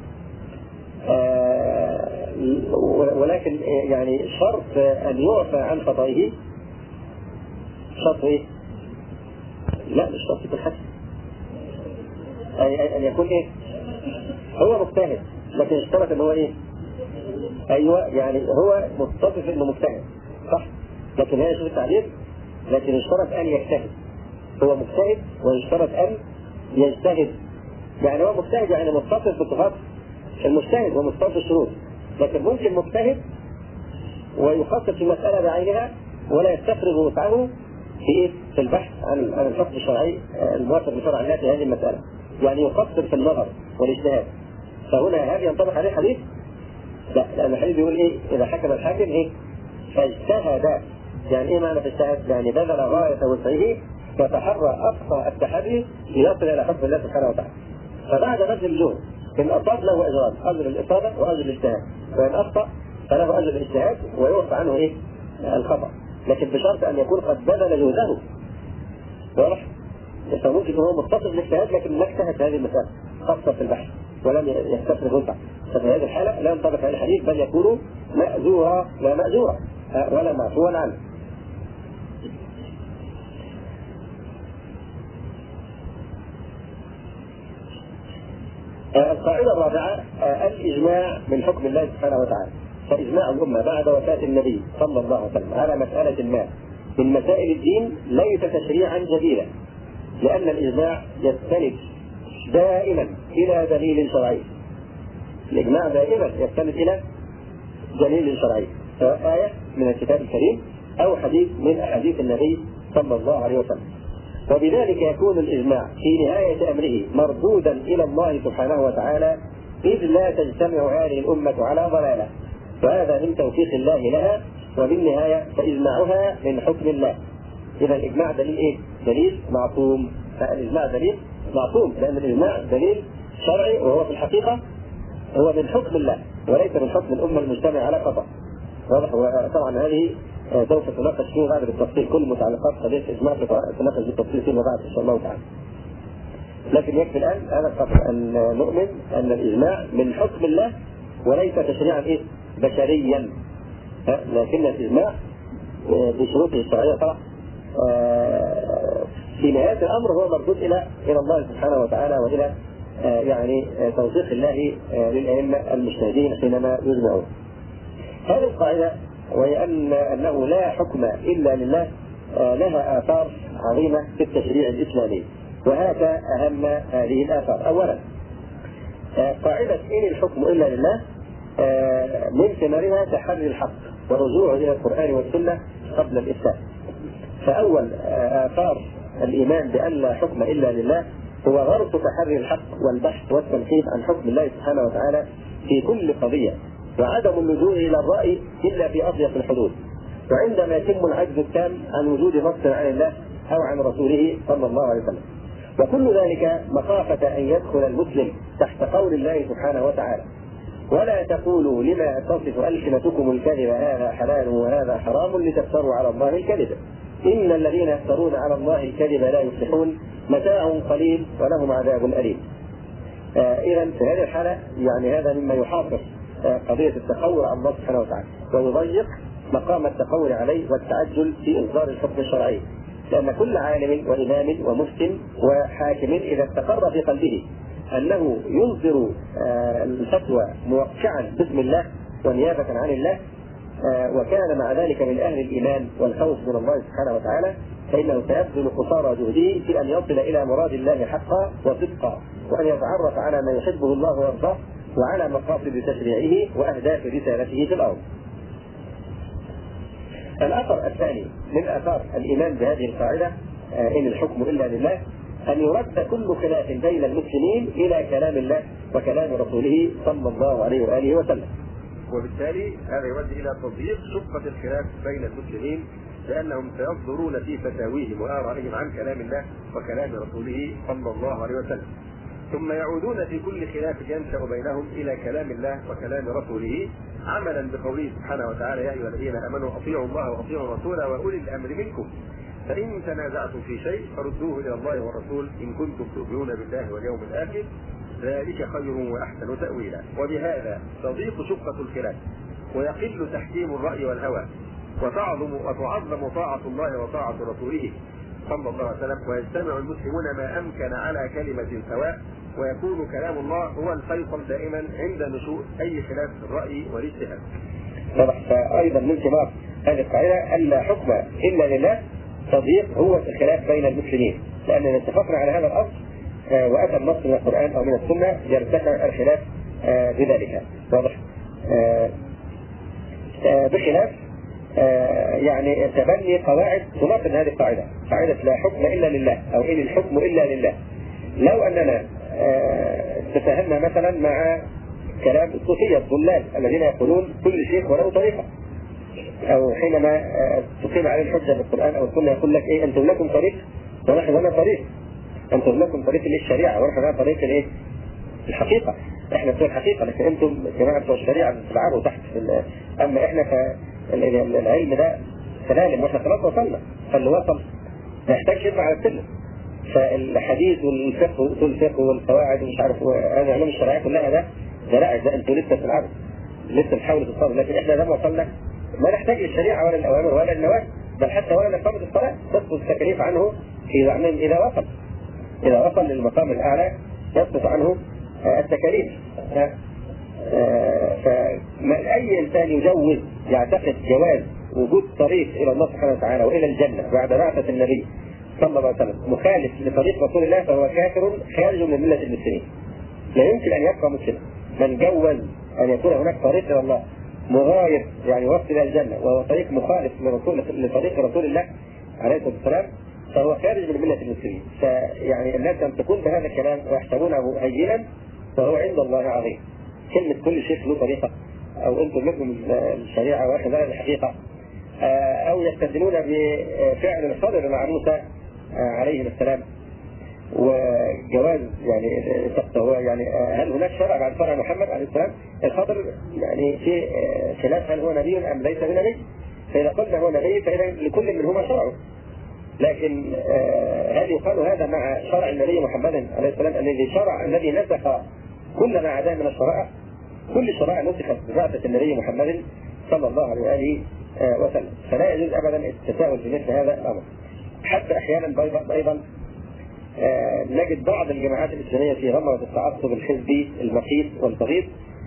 C: ولكن يعني شرط أن يعفى عن خطئه شرط إيه؟ لا مش شرط الحسن، أن يكون إيه؟ هو مجتهد لكن اشترط أن هو إيه؟ أيوة يعني هو متصف إنه مجتهد صح، لكن هي شوف التعبير، لكن اشترط أن يجتهد، هو مجتهد ويشترط أن يجتهد. يعني هو مجتهد يعني متصف بصفات المجتهد ومتصف بالشروط، لكن ممكن مجتهد ويخصص في مسألة بعينها ولا يستفرغ وسعه في البحث عن الحكم الشرعي الموافق لشرع الله في هذه المسألة، يعني يقصر في النظر والاجتهاد. فهنا هل ينطبق عليه حديث؟ لا، لأن الحديث يقول إيه؟ إذا حكم الحاكم إيه؟ فاجتهد. يعني إيه معنى فاجتهد؟ يعني بذل غاية وسعه وتحرى أقصى التحري ليصل إلى حكم الله سبحانه وتعالى. فبعد بذل الجهد إن أصاب له أجران، أجر الإصابة وأجر الاجتهاد، وإن أخطأ فله أجر الاجتهاد ويوفى عنه إيه؟ الخطأ، لكن بشرط أن يكون قد بذل جهده. واضح؟ فممكن هو متصل بالاجتهاد لكن ما اجتهد في هذه المسألة، خاصة في البحث ولم يستفرغ وسعه، ففي هذه الحالة لا ينطبق عليه الحديث بل يكون مأجورا لا مأجورا ولا معفوا عنه. القاعدة الرابعة الإجماع من حكم الله سبحانه وتعالى. فإجماع الأمة بعد وفاة النبي صلى الله عليه وسلم على مسألة ما من مسائل الدين ليس تشريعا جديدا، لأن الإجماع يستند دائما إلى دليل شرعي. الإجماع دائما يستند إلى دليل شرعي، سواء آية من الكتاب الكريم أو حديث من أحاديث النبي صلى الله عليه وسلم. وبذلك يكون الإجماع في نهاية أمره مردودا إلى الله سبحانه وتعالى، إذ لا تجتمع هذه الأمة على ضلالة، وهذا من توفيق الله لها، وبالنهاية فإجماعها من حكم الله. إذا الإجماع دليل إيه؟ دليل معصوم. فالإجماع دليل معصوم لأن الإجماع دليل شرعي، وهو في الحقيقة هو من حكم الله وليس من حكم الأمة المجتمع على خطأ. واضح؟ وطبعا هذه سوف تناقش فيه بعد بالتفصيل، كل متعلقات قضية الإجماع تناقش بالتفصيل فيما بعد إن شاء الله تعالى. لكن يكفي الآن هذا القطع أن نؤمن أن الإجماع من حكم الله وليس تشريعا إيه؟ بشريا، لكن الإجماع بشروطه الشرعية طبعا في نهاية الأمر هو مردود إلى الله سبحانه وتعالى وإلى يعني توثيق الله للأئمة المجتهدين حينما يجمعون. هذه القاعدة وهي أنه لا حكم إلا لله لها آثار عظيمة في التشريع الإسلامي، وهذا أهم هذه الآثار. أولا قاعدة إن الحكم إلا لله من ثمارها تحري الحق والرجوع إلى القرآن والسنة قبل الإفتاء. فأول آثار الإيمان بأن لا حكم إلا لله هو غرس تحري الحق والبحث والتنقيب عن حكم الله سبحانه وتعالى في كل قضية، وعدم اللجوء إلى الرأي إلا في أضيق الحدود، وعندما يتم العجز التام عن وجود نص عن الله أو عن رسوله صلى الله عليه وسلم. وكل ذلك مخافة أن يدخل المسلم تحت قول الله سبحانه وتعالى: ولا تقولوا لما تصف ألسنتكم الكذب هذا حلال وهذا حرام لتفتروا على الله الكذب إن الذين يفترون على الله الكذب لا يفلحون متاع قليل ولهم عذاب أليم. إذا في هذه الحالة يعني هذا مما يحافظ قضية التقول على الله سبحانه وتعالى ويضيق مقام التقول عليه والتعجل في إصدار الحكم الشرعي، لأن كل عالم وإمام ومفتن وحاكم إذا استقر في قلبه أنه ينظر الفتوى موقعا باسم الله ونيابة عن الله، وكان مع ذلك من أهل الإيمان والخوف من الله سبحانه وتعالى، فإنه سيبذل قصارى جهده في أن يصل إلى مراد الله حقا وصدقا، وأن يتعرف على ما يحبه الله ويرضاه وعلى مقاصد تشريعه وأهداف رسالته في الأرض. الأثر الثاني من آثار الإيمان بهذه القاعدة إن الحكم إلا لله أن يرد كل خلاف بين المسلمين إلى كلام الله وكلام رسوله صلى الله عليه وآله وسلم.
A: وبالتالي هذا يؤدي إلى تضييق شقة الخلاف بين المسلمين، لأنهم سيصدرون في فتاويهم وآرائهم عن كلام الله وكلام رسوله صلى الله عليه وسلم، ثم يعودون في كل خلاف ينشأ بينهم إلى كلام الله وكلام رسوله، عملا بقوله سبحانه وتعالى: يا أيها الذين آمنوا أطيعوا الله وأطيعوا الرسول وأولي الأمر منكم فإن تنازعتم في شيء فردوه إلى الله والرسول إن كنتم تؤمنون بالله واليوم الآخر ذلك خير وأحسن تأويلا. وبهذا تضيق شقة الخلاف ويقل تحكيم الرأي والهوى وتعظم طاعة الله وطاعة رسوله صلى الله عليه وسلم، ويجتمع المسلمون ما أمكن على كلمة سواء، ويكون كلام الله هو الفيصل دائما عند نشوء أي خلاف في الرأي والاجتهاد.
C: فأيضا من ثمار هذه القاعدة أن لا حكم إلا لله تضييق هو الخلاف بين المسلمين، لأن اتفقنا على هذا الأصل وأتى النص من القرآن أو من السنة يرتفع الخلاف بذلك. واضح؟ بخلاف يعني تبني قواعد تناقض هذه القاعدة، قاعدة لا حكم إلا لله أو إن الحكم إلا لله. لو أننا تفاهمنا مثلا مع كلام الصوفية الضلال الذين يقولون كل شيخ وله طريقة، أو حينما تقيم عليه الحجة بالقرآن أو السنة يقول لك إيه أنتم لكم طريق ونحن لنا طريق، أنتم لكم طريق للشريعة ونحن لنا طريق الإيه؟ الحقيقة. إحنا بتوع الحقيقة لكن أنتم جماعة بتوع الشريعة بتلعبوا تحت أما إحنا فالعلم ده سلالم وإحنا خلاص وصلنا، فاللي وصل ما يحتاجش يطلع على السلم. فالحديث والفقه واصول الفقه والقواعد ومش عارف هذا علوم الشرعيه كلها ده لا، ده انتوا لسه بتلعبوا، لسه بتحاولوا توصلوا، لكن احنا لما وصلنا ما نحتاج للشريعه ولا الاوامر ولا النواهي، بل حتى ولا نقامه الصلاه، تسقط التكاليف عنه اذا وصل للمقام الاعلى يسقط عنه التكاليف. فأي إنسان يجوز يعتقد جواز وجود طريق إلى الله سبحانه وتعالى وإلى الجنة بعد بعثة النبي صلى الله عليه وسلم مخالف لطريق رسول الله فهو كافر خارج من ملة المسلمين. لا يمكن أن يبقى مسلما. من جوز أن يكون هناك طريق إلى الله مغاير يعني يوصل إلى الجنة وهو طريق مخالف لطريق رسول الله عليه الصلاة والسلام فهو خارج من ملة المسلمين. فيعني الناس ينطقون بهذا الكلام ويحسبونه هينا فهو عند الله عظيم. كلمة كل شيخ له طريقة أو أنتم لكم الشريعة واحدة الحقيقة أو يستدلون بفعل الخضر مع موسى عليه السلام وجواز يعني هو يعني هل هناك شرع بعد شرع محمد عليه السلام؟ الخضر يعني في خلاف هل هو نبي أم ليس بنبي؟ فإذا قلنا هو نبي فإذا لكل منهما شرعه. لكن هل يقال هذا مع شرع النبي محمد عليه السلام الذي نسخ كل ما عداه من الشرائع؟ كل الشرائع نسخت ببعثة النبي محمد صلى الله عليه وآله وسلم. فلا يجوز أبدا التساؤل في مثل هذا الأمر. حتى أحيانا أيضا نجد بعض الجماعات الإسلامية في غمرة التعصب الحزبي المخيف والبغيض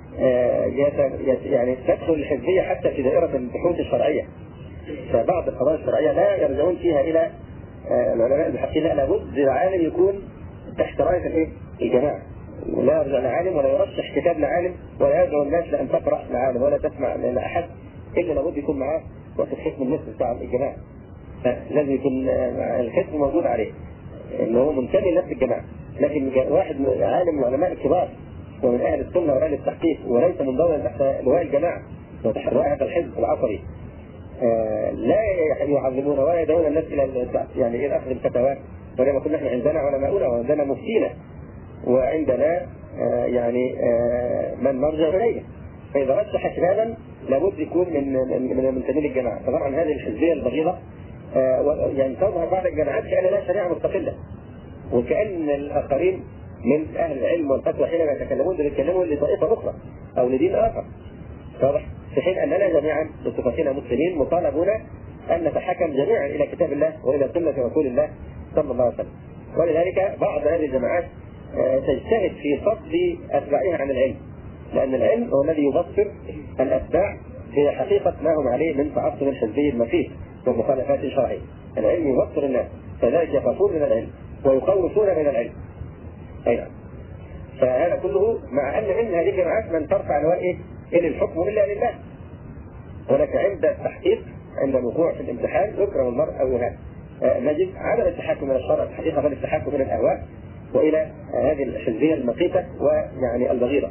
C: يعني تدخل الحزبية حتى في دائرة البحوث الشرعية. فبعض القضايا الشرعية لا يرجعون فيها إلى العلماء المحققين، لا لابد العالم يكون تحت راية الجماعة، ولا يرجع لعالم ولا يرشح كتاب لعالم ولا يدعو الناس لأن تقرأ لعالم ولا تسمع لأحد إلا لابد يكون معاه وقت حكم النفس بتاع الجماعة. لازم يكون الحكم موجود عليه إنه هو منتمي لنفس الجماعة. لكن واحد من عالم من العلماء الكبار ومن أهل السنة وأهل التحقيق وليس منضويا تحت لواء الجماعة وتحت لواء هذا الحزب العصبي لا يعظمون ولا يدعون الناس إلى يعني إلى أخذ الفتوى. ولما كنا نحن عندنا علماؤنا وعندنا مفتينا وعندنا يعني من مرجع إليه، فإذا رشح كلاما لابد يكون من المنتمين للجماعة. فطبعا هذه الحزبية البغيضة يعني تظهر بعض الجماعات كأن لها شريعة مستقلة وكأن الآخرين من أهل العلم والفتوى حينما يتكلمون بيتكلموا لطائفة أخرى أو لدين آخر. واضح؟ في حين أننا جميعا بصفتنا مسلمين مطالبون أن نتحكم جميعا إلى كتاب الله وإلى سنة رسول الله صلى الله عليه وسلم. ولذلك بعض هذه الجماعات تجتهد في فصل أتباعها عن العلم، لأن العلم هو الذي يبصر الأتباع في حقيقة ما هم عليه من تعصب الحزبي المخيف ومخالفات شرعية. العلم يبصر الناس فذلك يخافون من العلم ويخوفون من العلم. أيضا فهذا كله مع أن من هذه الجماعات من ترفع لواء إيه؟ إن الحكم إلا لله. ولكن عند التحقيق عند الوقوع في الامتحان يكره المرء أو يهان. نجد عدم التحكم من الشرع الحقيقة بل التحكم من الأهواء وإلى هذه الحزبية المخيفة ويعني البغيضة.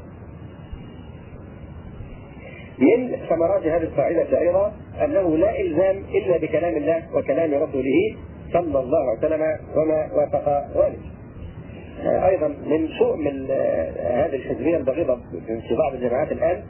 C: من ثمرات هذه القاعدة أيضا أنه لا إلزام إلا بكلام الله وكلام رسوله صلى الله عليه وسلم وما وافق ذلك. أيضا من شؤم هذه الحزبية البغيضة في بعض الجماعات الآن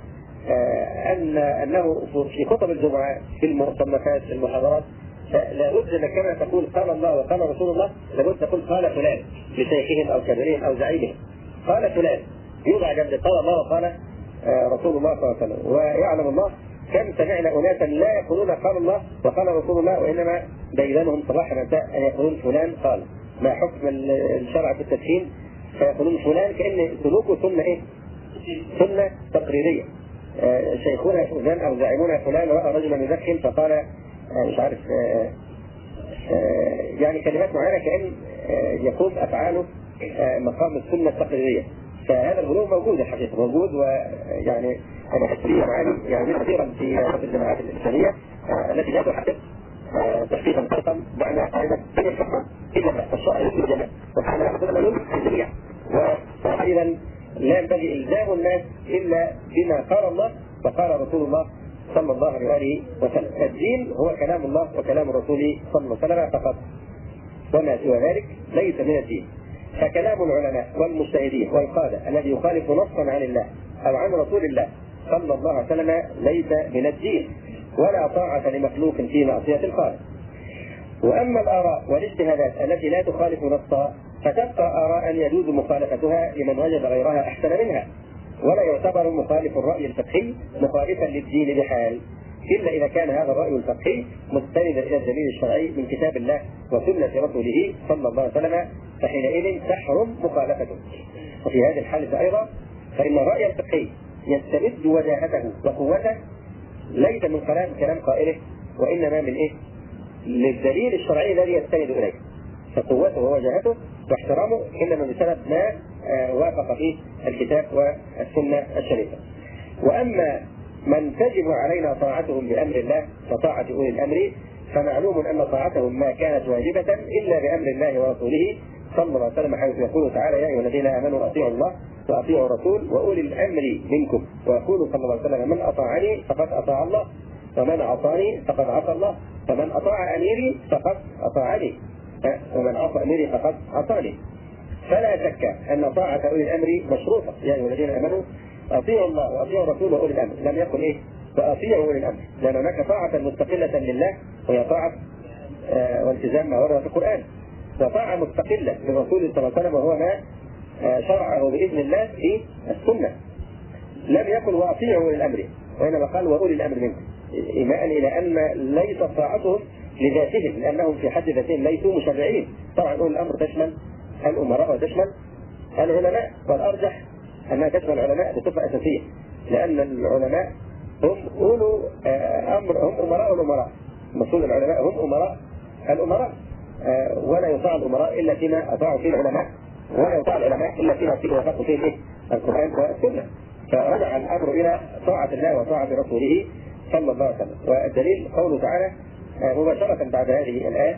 C: أنه في خطب الجمعة في المصنفات في المحاضرات لابد كما تقول قال الله وقال رسول الله لابد تقول قال فلان لشيخهم أو كبيرهم أو زعيمهم. قال فلان يوضع جنب قال الله وقال رسول الله صلى الله عليه وسلم. ويعلم الله كم سمعنا أناسا لا يقولون قال الله وقال رسول الله وإنما بينهم صباحا مساء أن يقولون فلان قال. ما حكم الشرع في التدخين فيقولون فلان كأن سلوكه سنة إيه؟ سنة تقريرية. شيخنا فلان أو زعيمنا فلان رأى رجلا يدخن فقال مش عارف يعني كلمات معينة كأن يقوم أفعاله مقام السنة التقليدية. فهذا الغلو موجود الحقيقة، موجود، ويعني أنا حسيت معاني يعني كثيرا في الجماعات الإسلامية التي لا تحقق تحقيقا خاصا بأن هذا الحكم إلا الشرع في الجماعة وحنا نحضر له الجميع. وأيضا لا ينبغي إلزام الناس إلا بما قال الله وقال رسول الله صلى الله عليه وسلم. الدين هو كلام الله وكلام الرسول صلى الله عليه وسلم فقط، وما سوى ذلك ليس من الدين. فكلام العلماء والمجتهدين والقادة الذي يخالف نصا عن الله أو عن رسول الله صلى الله عليه وسلم ليس من الدين، ولا طاعة لمخلوق في معصية الخالق. وأما الآراء والاجتهادات التي لا تخالف نصا فتبقى آراء يجوز مخالفتها لمن وجد غيرها أحسن منها، ولا يعتبر مخالف الرأي الفقهي مخالفا للدين بحال، إلا إذا كان هذا الرأي الفقهي مستندا إلى الدليل الشرعي من كتاب الله وسنة رسوله صلى الله عليه وسلم، فحينئذ تحرم مخالفته. وفي هذه الحالة أيضا فإن الرأي الفقهي يستمد وجاهته وقوته ليس من كلام قائله، وإنما من للدليل الشرعي الذي يستند إليه، فقوته ووجاهته واحترامه إنما بسبب ما وافق فيه الكتاب والسنة الشريفة. وأما من تجب علينا طاعتهم بأمر الله وطاعة أولي الأمر فمعلوم أن طاعتهم ما كانت واجبة إلا بأمر الله ورسوله صلى الله عليه وسلم، حيث يقول تعالى: يا أيها الذين آمنوا أطيعوا الله وأطيعوا الرسول وأولي الأمر منكم، ويقول صلى الله عليه وسلم: من أطاعني فقد أطاع الله، ومن عصاني فقد عصى الله، فمن أطاع أميري فقد أطاعني، ومن عصى أميري فقد عصاني. فلا شك أن طاعة أولي الأمر مشروطة. يا أيها الذين آمنوا أطيعوا الله وأطيعوا الرسول وأولي الأمر، لم يقل فأطيعوا أولي الأمر، لأن هناك طاعة مستقلة لله وهي طاعة والتزام ما ورد في القرآن، وطاعة مستقلة للرسول صلى الله عليه وسلم وهو ما شرعه بإذن الله في السنة. لم يقل وأطيعوا أولي الأمر، وإنما قال وأولي الأمر منكم، إيماء إلى أن ليست طاعتهم لذاتهم، لأنهم في حد ذاتهم ليسوا مشرعين. طبعا أولي الأمر تشمل الأمراء وتشمل العلماء، والأرجح أنها تشمل العلماء بصفة أساسية، لأن العلماء هم أولو أمر، هم أمراء الأمراء. المفروض العلماء هم أمراء الأمراء، ولا يطاع الأمراء إلا فيما أطاعوا فيه العلماء، ولا يطاع العلماء إلا فيما وافقوا فيه القرآن والسنة. فرجع الأمر إلى طاعة الله وطاعة رسوله صلى الله عليه وسلم. والدليل قوله تعالى مباشرة بعد هذه الآية: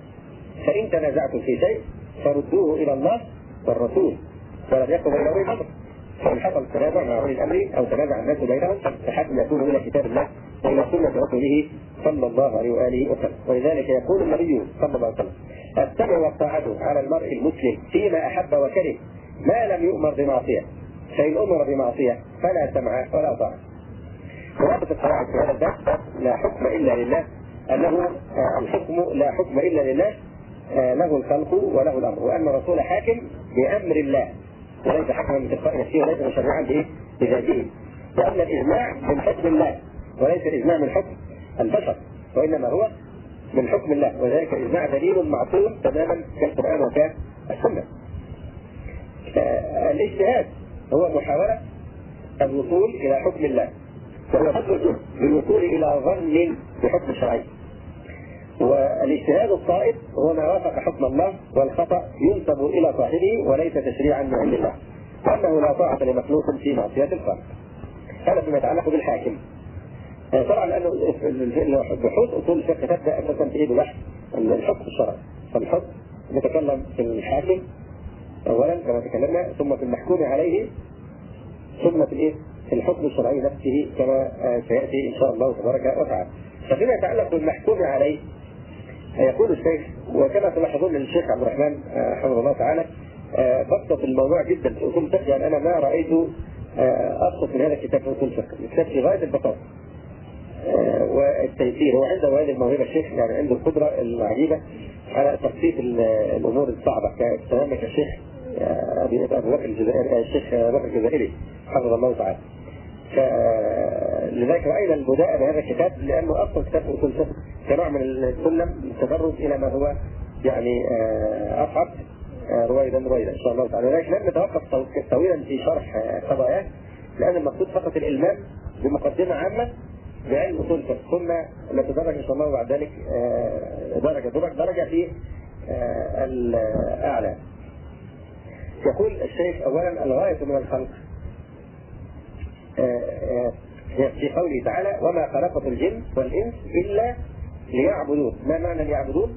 C: فإن تنازعتم في شيء فردوه إلى الله والرسول ولم يكن بين أولي الأمر. فإن حصل تنازع مع أولي الأمر أو تنازع الناس بينهم فحتم يكون إلى كتاب الله وإلى سنة رسوله صلى الله عليه وآله وسلم. ولذلك يقول النبي صلى الله عليه وسلم: السمع والطاعة على المرء المسلم فيما أحب وكره ما لم يؤمر بمعصية، فإن أمر بمعصية فلا سمع ولا طاعة. ورابط القواعد في هذا الباب: لا حكم إلا لله، أنه الحكم لا حكم إلا لله، له الخلق وله الأمر، وأن الرسول حاكم بأمر الله وليس حكما من تلقاء نفسه وليس مشرعا بذاته، وأن الإجماع من حكم الله وليس الإجماع من حكم البشر، وإنما هو من حكم الله، وذلك الإجماع دليل معصوم تماما كالقرآن وكالسنة. الاجتهاد هو محاولة الوصول إلى حكم الله، وهو حصل بالوصول إلى ظن بحكم شرعي. والاجتهاد الصائب هو ما وافق حكم الله، والخطأ ينسب إلى صاحبه وليس تشريعا من عند الله، وأنه لا طاعة لمخلوق في معصية الخالق. هذا فيما يتعلق بالحاكم. طبعا لأنه بحوث أصول الفقه تبدأ أساسا في بحث الحكم الشرعي، فالحكم نتكلم في الحاكم أولا كما تكلمنا، ثم في المحكوم عليه، ثم في الحكم الشرعي نفسه كما سيأتي إن شاء الله تبارك وتعالى. ففيما يتعلق بالمحكوم عليه يقول الشيخ، وكما تلاحظون الشيخ عبد الرحمن حفظه الله تعالى بسط الموضوع جدا في أصول الفقه، يعني أنا ما رأيت أبسط من هذا الكتاب في أصول الفقه، الكتاب في غاية البساطة والتيسير. هو عنده هذه الموهبة الشيخ، يعني عنده القدرة العجيبة على تبسيط الأمور الصعبة كتمام كالشيخ أبو بكر الشيخ بكر الجزائري حفظه الله تعالى. لذلك رأينا البداء بهذا الكتاب لأنه أصل كتاب أصول الفقه كنوع من السلم التدرج إلى ما هو يعني أصعب رويدا إن شاء الله تعالى. لذلك لم نتوقف طويلا في شرح قضاياه، لأن المقصود فقط الإلمام بمقدمة عامة بعلم أصول الفقه، ثم نتدرج إن شاء الله بعد ذلك درجة في الأعلى. يقول الشيخ: أولا الغاية من الخلق في قوله تعالى: وما خلقت الجن والإنس إلا ليعبدون. ما معنى ليعبدون؟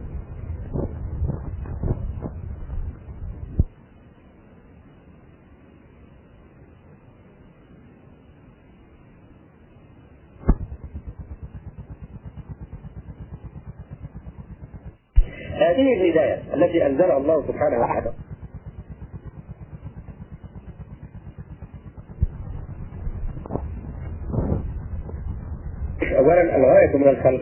C: هذه الهداية التي أنزلها الله سبحانه وتعالى. أولا الغاية من الخلق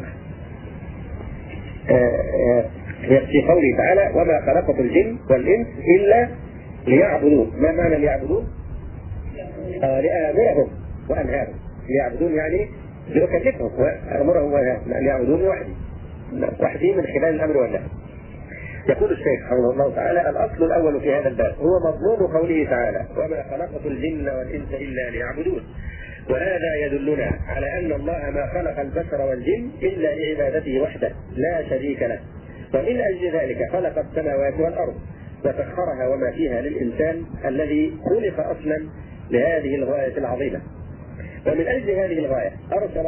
C: في قوله تعالى: وما خلقت الجن والإنس إلا ليعبدون. ما معنى ليعبدون؟ لآمرهم وأنهاهم. ليعبدون يعني لأكلفهم وأمرهم وأنهاهم. ليعبدون وحدي من خلال الأمر والنهي. يقول الشيخ حفظه الله تعالى: الأصل الأول في هذا الباب هو مضمون قوله تعالى: وما خلقت الجن والإنس إلا ليعبدون. وهذا يدلنا على أن الله ما خلق البشر والجن إلا لعبادته وحده لا شريك له، ومن أجل ذلك خلق السماوات والأرض وسخرها وما فيها للإنسان الذي خلق أصلا لهذه الغاية العظيمة. ومن أجل هذه الغاية أرسل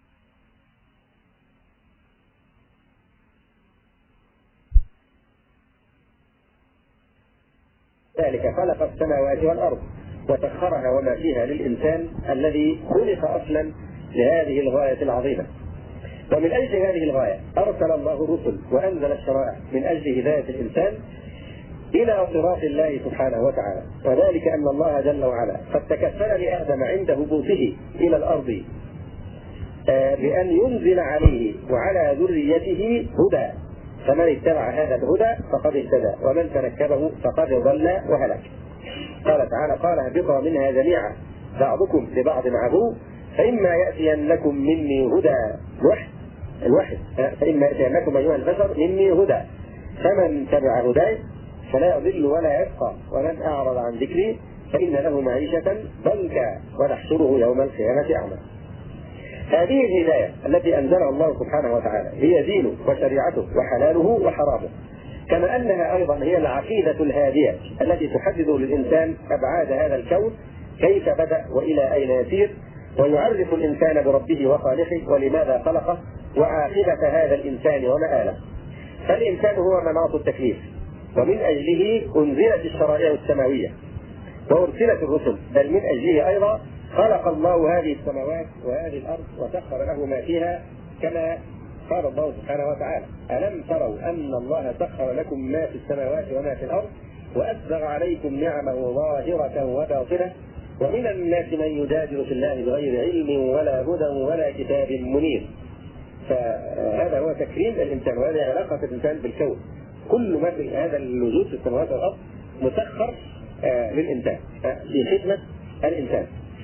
C: ذلك خلق السماوات والأرض وسخرها وما فيها للإنسان الذي خلق أصلا لهذه الغاية العظيمة. ومن أجل هذه الغاية أرسل الله الرسل وأنزل الشرائع من أجل هداية الإنسان إلى صراط الله سبحانه وتعالى. وذلك أن الله جل وعلا قد تكفل لآدم عند هبوطه إلى الأرض بأن ينزل عليه وعلى ذريته هدى، فمن اتبع هذا الهدى فقد اهتدى ومن تنكبه فقد ضل وهلك. قال تعالى: قال اهبطا منها جميعا بعضكم لبعض عدو فإما يأتينكم مني هدى. الوحي فإما يأتينكم أيها البشر مني هدى فمن تبع هداي فلا يضل ولا يشقى ومن أعرض عن ذكري فإن له معيشة ضنكا ونحشره يوم القيامة أعمى. هذه الهداية التي أنزلها الله سبحانه وتعالى هي دينه وشريعته وحلاله وحرامه، كما أنها أيضا هي العقيدة الهادية التي تحدد للإنسان أبعاد هذا الكون، كيف بدأ وإلى أين يسير، ويعرف الإنسان بربه وخالقه ولماذا خلقه وعاقبة هذا الإنسان ومآله. فالإنسان هو مناط التكليف، ومن أجله أنزلت الشرائع السماوية وأرسلت الرسل، بل من أجله أيضا خلق الله هذه السماوات وهذه الأرض وسخر له ما فيها، كما قال الله سبحانه وتعالى: ألم تروا أن الله سخر لكم ما في السماوات وما في الأرض وأسبغ عليكم نعمه ظاهرة وباطنة ومن الناس من يجادل في الله بغير علم ولا هدى ولا كتاب منير. فهذا هو تكريم الإنسان وهذه علاقة الإنسان بالكون. كل ما في هذا الوجود في السماوات والأرض مسخر للإنسان في خدمة الإنسان.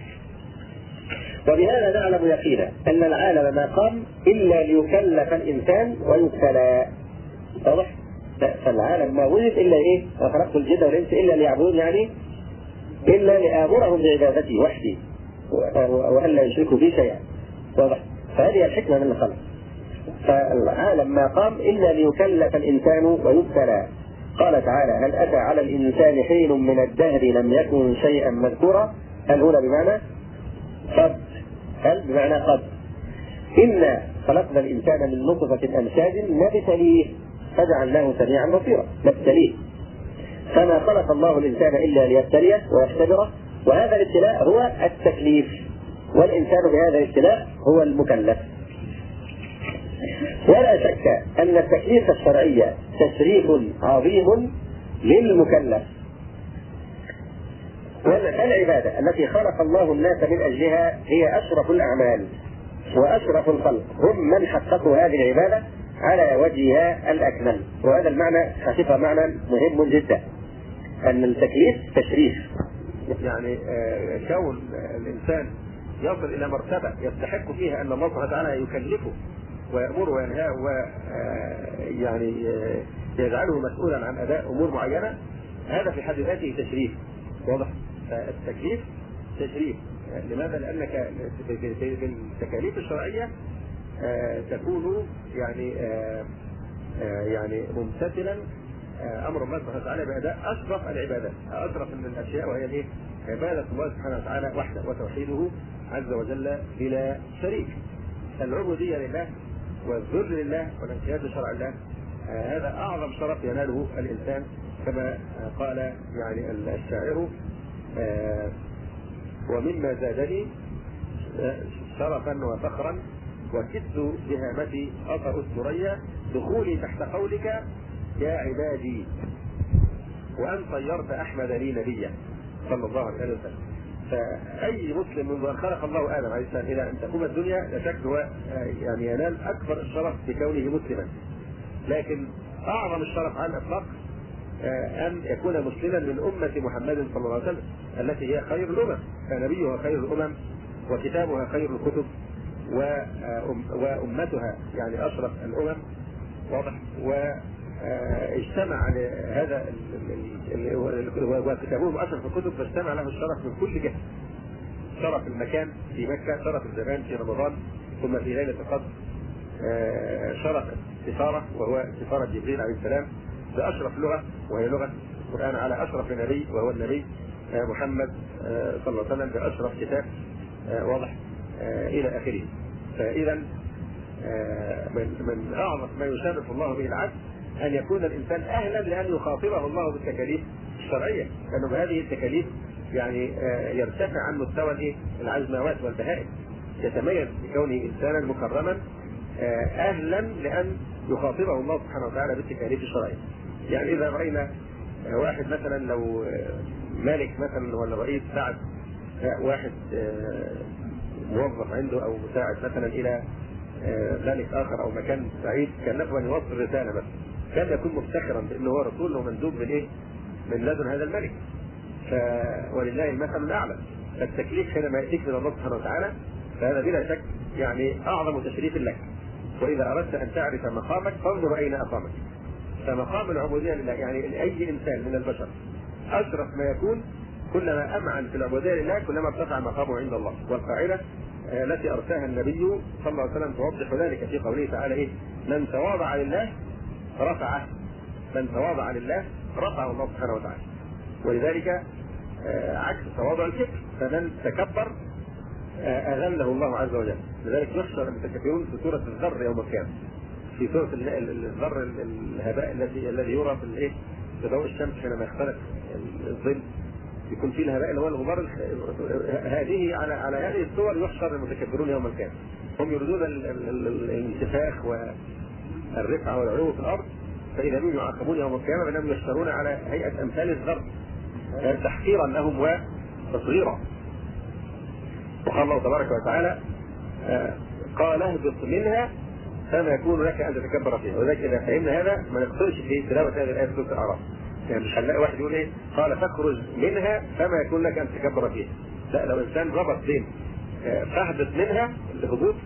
C: وبهذا نعلم يقينا أن العالم ما قام إلا ليكلف الإنسان ويبتلى. واضح؟ فالعالم ما وجد إلا إيه؟ خلقت الجن والإنس إلا ليعبدون، يعني إلا لآمرهم بعبادتي وحدي وألا يشركوا بي شيئا. واضح؟ فهذه الحكمة من الخلق. فالعالم ما قام إلا ليكلف الإنسان ويبتلى. قال تعالى: هل أتى على الإنسان حين من الدهر لم يكن شيئا مذكورا. هل هنا بمعنى قد، هل بمعنى قد. إنا خلقنا الإنسان من نطفة أمشاج نبتليه فجعلناه سميعا بصيرا. نبتليه، فما خلق الله الإنسان إلا ليبتليه ويختبره، وهذا الابتلاء هو التكليف، والإنسان بهذا الابتلاء هو المكلف. ولا شك أن التكليف الشرعي تشريف عظيم للمكلف. والعبادة التي خلق الله الناس من أجلها هي أشرف الأعمال وأشرف الخلق، هم من حققوا هذه العبادة على وجهها الأكمل. وهذا المعنى حقيقة معنى مهم جدا، أن التكليف تشريف، يعني كون الإنسان يصل إلى مرتبة يستحق فيها أن الله سبحانه وتعالى يكلفه ويأمره وينهاه ويعني يجعله مسؤولا عن أداء أمور معينة، هذا في حد ذاته تشريف. واضح؟ التكليف تشريف. لماذا؟ لأنك بالتكاليف الشرعية تكون يعني
A: يعني ممتثلا امر الله سبحانه وتعالى باداء اشرف العبادات، اشرف من الاشياء، وهي الايه؟ عباده الله سبحانه وتعالى وحده وتوحيده عز وجل بلا شريك. العبوديه لله والذل لله والانقياد لشرع الله، هذا اعظم شرف يناله الانسان، كما قال يعني الشاعر: ومما زادني شرفا وفخرا وكدت بهامتي اطأ الثريا دخولي تحت قولك يا عبادي وان طيرت احمد لي نبيا صلى الله عليه وسلم. فاي مسلم منذ ان خلق الله ادم عليه السلام الى ان تقوم الدنيا لا شك هو يعني ينال اكبر الشرف بكونه مسلما. لكن اعظم الشرف على الاطلاق ان يكون مسلما من امه محمد صلى الله عليه وسلم التي هي خير الامم، فنبيها خير الامم وكتابها خير الكتب وامتها يعني اشرف الامم. واضح؟ واجتمع هذا وكتابهم اشرف الكتب، فاجتمع له الشرف من كل جهه. شرف المكان في مكه، شرف الزمان في رمضان، ثم في ليله القدر شرف السفاره وهو سفاره جبريل عليه السلام باشرف لغه وهي لغه القران، على اشرف نبي وهو النبي محمد صلى الله عليه وسلم باشرف كتاب. واضح؟ الى اخره. فاذا من اعظم ما يشرف الله به العبد ان يكون الانسان اهلا لان يخاطبه الله بالتكاليف الشرعيه، لانه بهذه التكاليف يعني يرتفع عن مستوى العزماوات والبهائم، يتميز بكونه انسانا مكرما اهلا لان يخاطبه الله سبحانه وتعالى بالتكاليف الشرعيه. يعني اذا راينا واحد مثلا لو مالك مثلا ولا رئيس بعت واحد موظف عنده او مساعد مثلا الى ملك اخر او مكان بعيد، كان له ان يوصل رساله مثلا، كان يكون مفتخرا بانه هو رسول ومندوب من ايه؟ من لدن هذا الملك. ولله المثل الاعلى. فالتكليف حينما ياتيك من الله سبحانه وتعالى فهذا بلا شك يعني اعظم تشريف لك. واذا اردت ان تعرف مقامك فانظر اين اقامك. فمقام العبوديه لله يعني اي انسان من البشر اشرف ما يكون كلما امعن في العبوديه لله كلما ارتفع مقامه عند الله. والقاعده التي ارساها النبي صلى الله عليه وسلم توضح ذلك في قوله تعالى ايه؟ من تواضع لله رفعه. من تواضع لله رفعه الله سبحانه وتعالى. ولذلك عكس التواضع الكبر، فمن تكبر اذله الله عز وجل. لذلك يحشر المتكبرون في سوره الذر يوم القيامه، في سوره الذر الهباء الذي يرى في ضوء الشمس حينما يختلط الظل، يكون فيه الهباء اللي هو الغبار. هذه على هذه الصور يحشر المتكبرون يوم القيامه. هم يريدون الانتفاخ والرفعه والعلو في الارض، فاذا بهم يعاقبون يوم القيامه بانهم يحشرون على هيئه امثال الذر تحقيرا لهم وتصغيرا. وقال الله تبارك وتعالى قال اهبط منها فما يكون لك ان تتكبر فيها. ولذلك اذا فهمنا هذا ما نقصرش في تلاوه هذه الايه في سوره الاعراف. يعني مش هنلاقي واحد يقول ايه؟ قال فاخرج منها فما يكون لك ان تتكبر فيها. لا، لو انسان ربط بين فاهبط منها الهبوط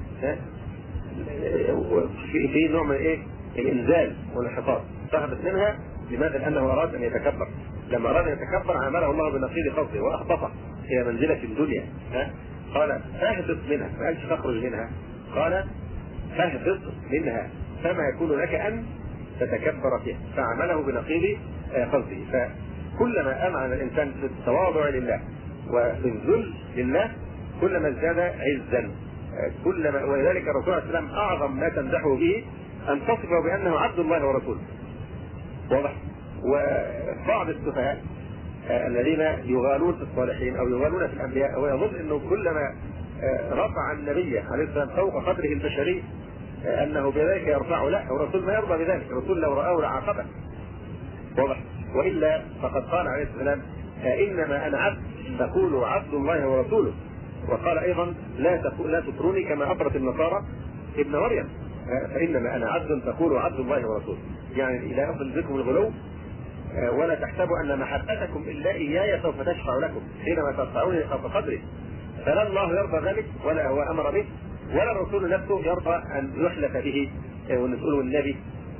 A: في نوع من ايه؟ الانزال والانحطاط. فاهبط منها لماذا؟ لانه اراد ان يتكبر. لما اراد ان يتكبر عامله الله بنقيض قصده واخبطه الى منزله الدنيا. قال فاهبط منها، ما قالش فاخرج منها، قال فاهبط منها فما يكون لك ان تتكبر فيها، فعمله بنقيض قصده. فكلما امعن الانسان في التواضع لله وفي الذل لله كلما ازداد عزا. كلما، ولذلك الرسول عليه السلام اعظم ما تمدحه به ان تصفه بانه عبد الله ورسوله. واضح؟ وبعض السفهاء الذين يغالون في الصالحين او يغالون في الانبياء ويظن انه كلما رفع النبي عليه السلام فوق قدره البشري انه بذلك يرفعه. لا، الرسول ما يرضى بذلك، الرسول لو رآه لعاقبه. واضح؟ والا فقد قال عليه السلام انما انا عبد تقول عبد الله ورسوله. وقال ايضا لا تطروني كما اطرت النصارى ابن مريم، فانما انا عبد تقول عبد الله ورسوله. يعني لا يقبل بكم الغلو ولا تحسبوا ان محبتكم الا اياي سوف تشفع لكم حينما ترفعوني فوق قدري. فلا الله يرضى ذلك ولا هو امر به ولا الرسول نفسه يرضى ان يحلف به ونقول النبي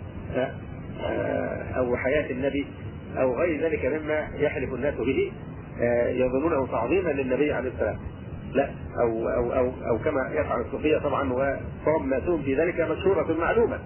A: او حياه النبي او غير ذلك مما يحلف الناس به يظنونه تعظيما للنبي عليه السلام. لا، او كما يفعل الصوفيه طبعا، وطبعاتهم في ذلك مشهوره معلومه.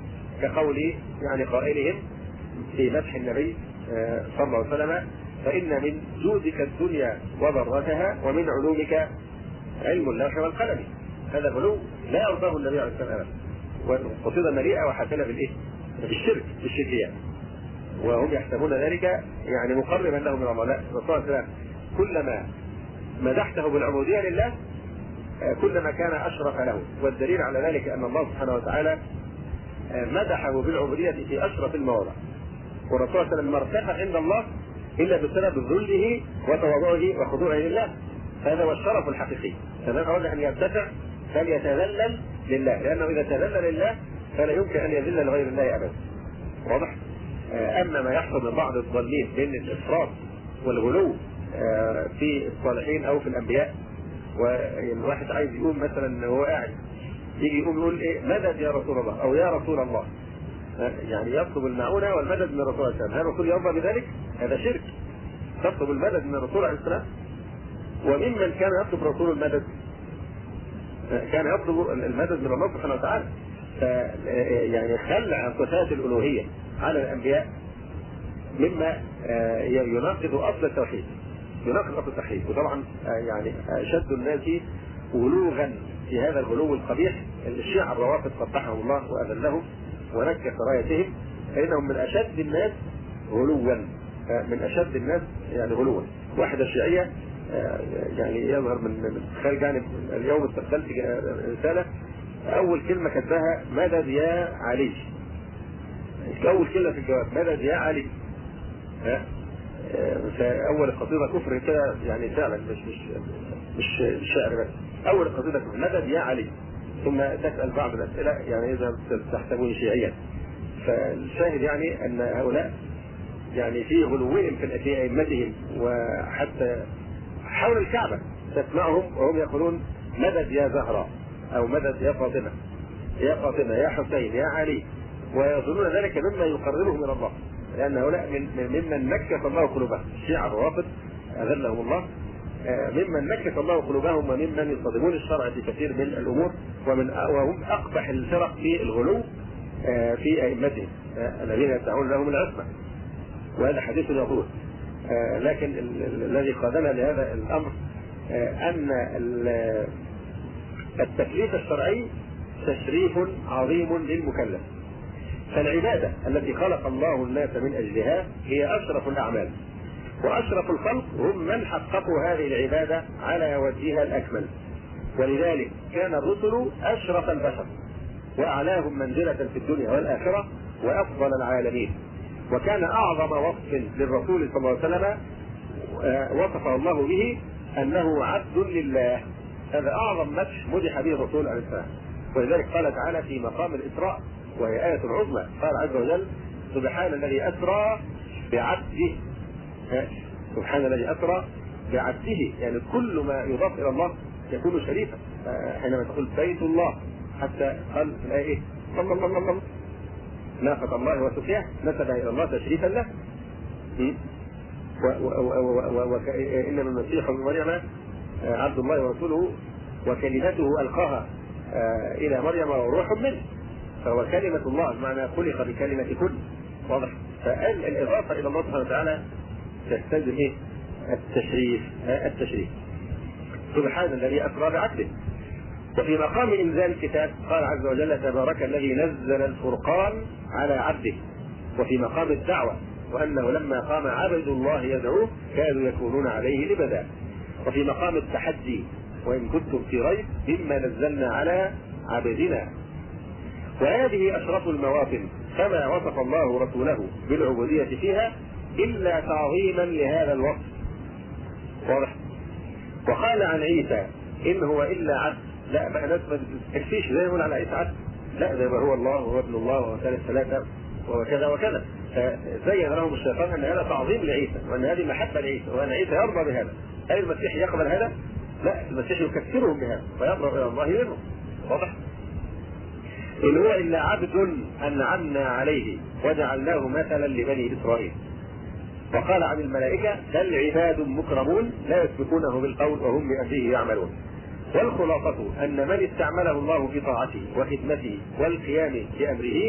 A: كقول يعني قائلهم في مدح النبي صلى الله عليه وسلم: فإن من جودك الدنيا وضرتها ومن علومك علم اللوح والقلم. هذا غلو لا يرضاه النبي عليه الصلاة والسلام، وقصيدة مليئة وحافلة بالإيه؟ بالشركيات، وهم يحسبون ذلك يعني مقربا له من الله. لا، الرسول صلى الله عليه وسلم كلما مدحته بالعبودية لله كلما كان أشرف له، والدليل على ذلك أن الله سبحانه وتعالى مدحه بالعبودية في أشرف المواضع. والرسول صلى الله عليه وسلم ما ارتفع عند الله إلا بسبب ذله وتواضعه وخضوعه لله، هذا هو الشرف الحقيقي. فمن أراد أن يرتفع فليتذلل لله، لأنه إذا تذلل لله فلا يمكن أن يذل لغير الله أبدا. واضح؟ أما ما يحصل من بعض الظالمين بين الإفراط والغلو في الصالحين أو في الأنبياء، والواحد عايز يقوم مثلا وهو قاعد يجي يقوم يقول إيه مدد يا رسول الله أو يا رسول الله، يعني يطلب المعونة والمدد من الرسول عليه السلام. هل الرسول يرضى بذلك؟ هذا شرك. تطلب المدد من الرسول عليه السلام. وممن كان يطلب رسول المدد كان يطلب المدد من الله سبحانه وتعالى. يعني خلع صفات الألوهية على الأنبياء مما يناقض أصل التوحيد، وطبعا يعني أشد الناس غلوغا في هذا الغلو القبيح الشيعة الروافض قبحهم الله وأذلهم ونكس رايتهم، فإنهم من أشد الناس غلوا، من أشد الناس يعني غلوا. واحدة شيعية يعني يظهر من خارج جانب اليوم استقبلت رسالة أول كلمة كتبها مدد يا علي، أول كلمة في الجواب مدد يا علي. فأول القصيدة كفر كده يعني فعلا مش شعر بس، أول القصيدة كفر مدد يا علي، ثم تسأل بعض الأسئلة يعني إذا تحسبوني شيعيا. فالشاهد يعني أن هؤلاء يعني في غلوهم في أئمتهم، وحتى حول الكعبة تسمعهم وهم يقولون مدد يا زهرة أو مدد يا فاطمة، يا فاطمة يا حسين يا علي، ويظنون ذلك مما يقربهم من الله، لأن هؤلاء ممن نكس الله قلوبهم. الشيعة الروافض أذلهم الله ممن نكس الله قلوبهم وممن يصادمون الشرع في كثير من الأمور، وهم أقبح الفرق في الغلو في أئمتهم الذين يدعون لهم العصمة، وهذا حديث يقول. لكن الذي قادنا لهذا الأمر أن التكليف الشرعي تشريف عظيم للمكلف، فالعبادة التي خلق الله الناس من أجلها هي أشرف الأعمال، وأشرف الخلق هم من حققوا هذه العبادة على وجهها الأكمل. ولذلك كان الرسل أشرف البشر وأعلاهم منزلة في الدنيا والآخرة وأفضل العالمين. وكان أعظم وصف للرسول صلى الله عليه وسلم وصفه الله به أنه عبد لله، هذا أعظم مدح مدح به الرسول عليه السلام. ولذلك قال تعالى في مقام الإسراء وهي آية عظمى، قال عز وجل سبحان الذي أسرى بعبده، سبحان الذي أسرى بعبده، يعني كل ما يضاف إلى الله يكون شريفا. حينما تقول بيت الله حتى قال في الآية صلى الله عليه وسلم ناقة الله وسقياه نسبها إلى الله تشريفا له. إنما المسيح ابن مريم عبد الله ورسوله وكلمته ألقاها إلى مريم وروح منه، فهو كلمة الله بمعنى خلق بكلمة كل. واضح؟ فالإضافة إلى الله سبحانه وتعالى تستلزم إيه؟ التشريف. سبحان الذي أسرى بعبده. وفي مقام إنزال الكتاب قال عز وجل تبارك الذي نزل الفرقان على عبده. وفي مقام الدعوة وأنه لما قام عبد الله يدعوه كانوا يكونون عليه لبدا. وفي مقام التحدي وإن كنتم في ريب مما نزلنا على عبدنا. وهذه أشرف المواطن فما وصف الله رسوله بالعبودية فيها إلا تعظيما لهذا الوصف. واضح؟ وقال عن عيسى إن هو إلا عبد. لا بقى ناس ما تكفيش زي يقول على عيسى عبد، لا زي ما هو الله وهو ابن الله وهو ثالث ثلاثة وكذا وكذا. فزين لهم الشيطان أن هذا تعظيم لعيسى وأن هذه محبة لعيسى وأن عيسى يرضى بهذا. هل المسيح يقبل هذا؟ لا، المسيح يكفرهم بهذا ويرضى إلى الله منه. واضح؟ إن هو إلا عبد أنعمنا عليه وجعلناه مثلا لبني إسرائيل. وقال عن الملائكة بل عباد مكرمون لا يسبقونه بالقول وهم بأمره يعملون. والخلاصة أن من استعمله الله في طاعته وخدمته والقيام بأمره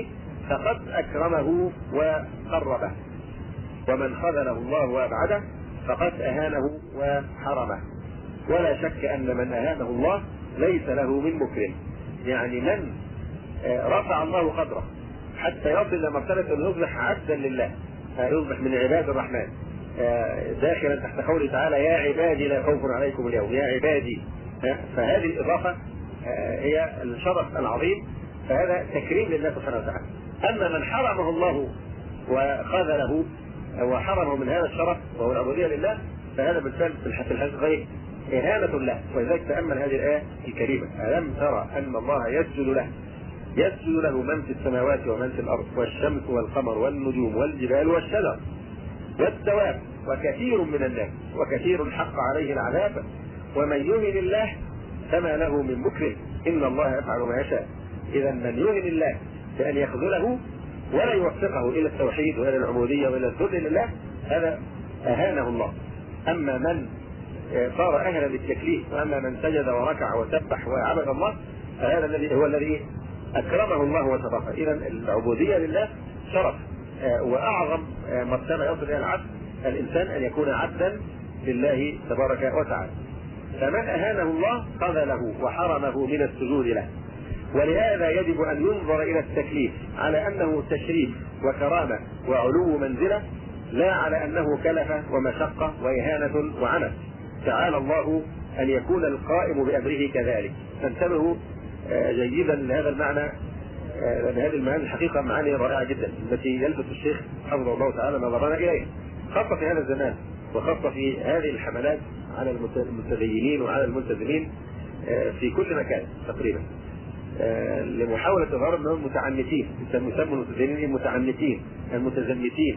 A: فقد أكرمه وقربه، ومن خذله الله وأبعده فقد أهانه وحرمه. ولا شك أن من أهانه الله ليس له من مكرم، يعني من رفع الله قدره حتى يصل إلى مرتبة أن يصبح عبدا لله، يصبح من عباد الرحمن، داخلا تحت قوله تعالى يا عبادي لا خوف عليكم اليوم، يا عبادي. فهذه الإضافة هي الشرف العظيم، فهذا تكريم لله سبحانه وتعالى. أما من حرمه الله وخذله وحرمه من هذا الشرف وهو العبودية لله، فهذا بالفعل في الحقيقة إهانة له. ولذلك تأمل هذه الآية الكريمة: ألم ترى أن الله يسجد له من في السماوات ومن في الأرض، والشمس والقمر والنجوم والجبال والشجر والدواب وكثير من الناس، وكثير حق عليه العذاب، ومن يهن الله فما له من مكرم، إن الله يفعل ما يشاء. إذا من يهن الله بأن يخذله ولا يوفقه إلى التوحيد وإلى العبودية وإلى الذل لله، هذا أهانه الله. أما من صار أهلا للتكليف، وأما من سجد وركع وسبح وعبد الله، فهذا الذي هو الذي أكرمه الله وشرفه. إذا العبودية لله شرف، وأعظم مرتبة يصل إلى العبد الإنسان أن يكون عبدا لله تبارك وتعالى. فمن أهانه الله خذله وحرمه من السجود له. ولهذا يجب أن ينظر إلى التكليف على أنه تشريف وكرامة وعلو منزلة، لا على أنه كلفة ومشقة وإهانة وعنف. تعالى الله أن يكون القائم بأمره كذلك. فانتبهوا جيدا لهذا المعنى، لأن هذه المعاني الحقيقة معاني رائعة جدا التي يلبس الشيخ حفظه الله تعالى نظرنا إليها، خاصة في هذا الزمان، وخاصة في هذه الحملات على المتدينين وعلى الملتزمين في كل مكان تقريبا، لمحاولة إظهار أنهم متعنتين. يسموا المتدينين المتعنتين، المتزمتين،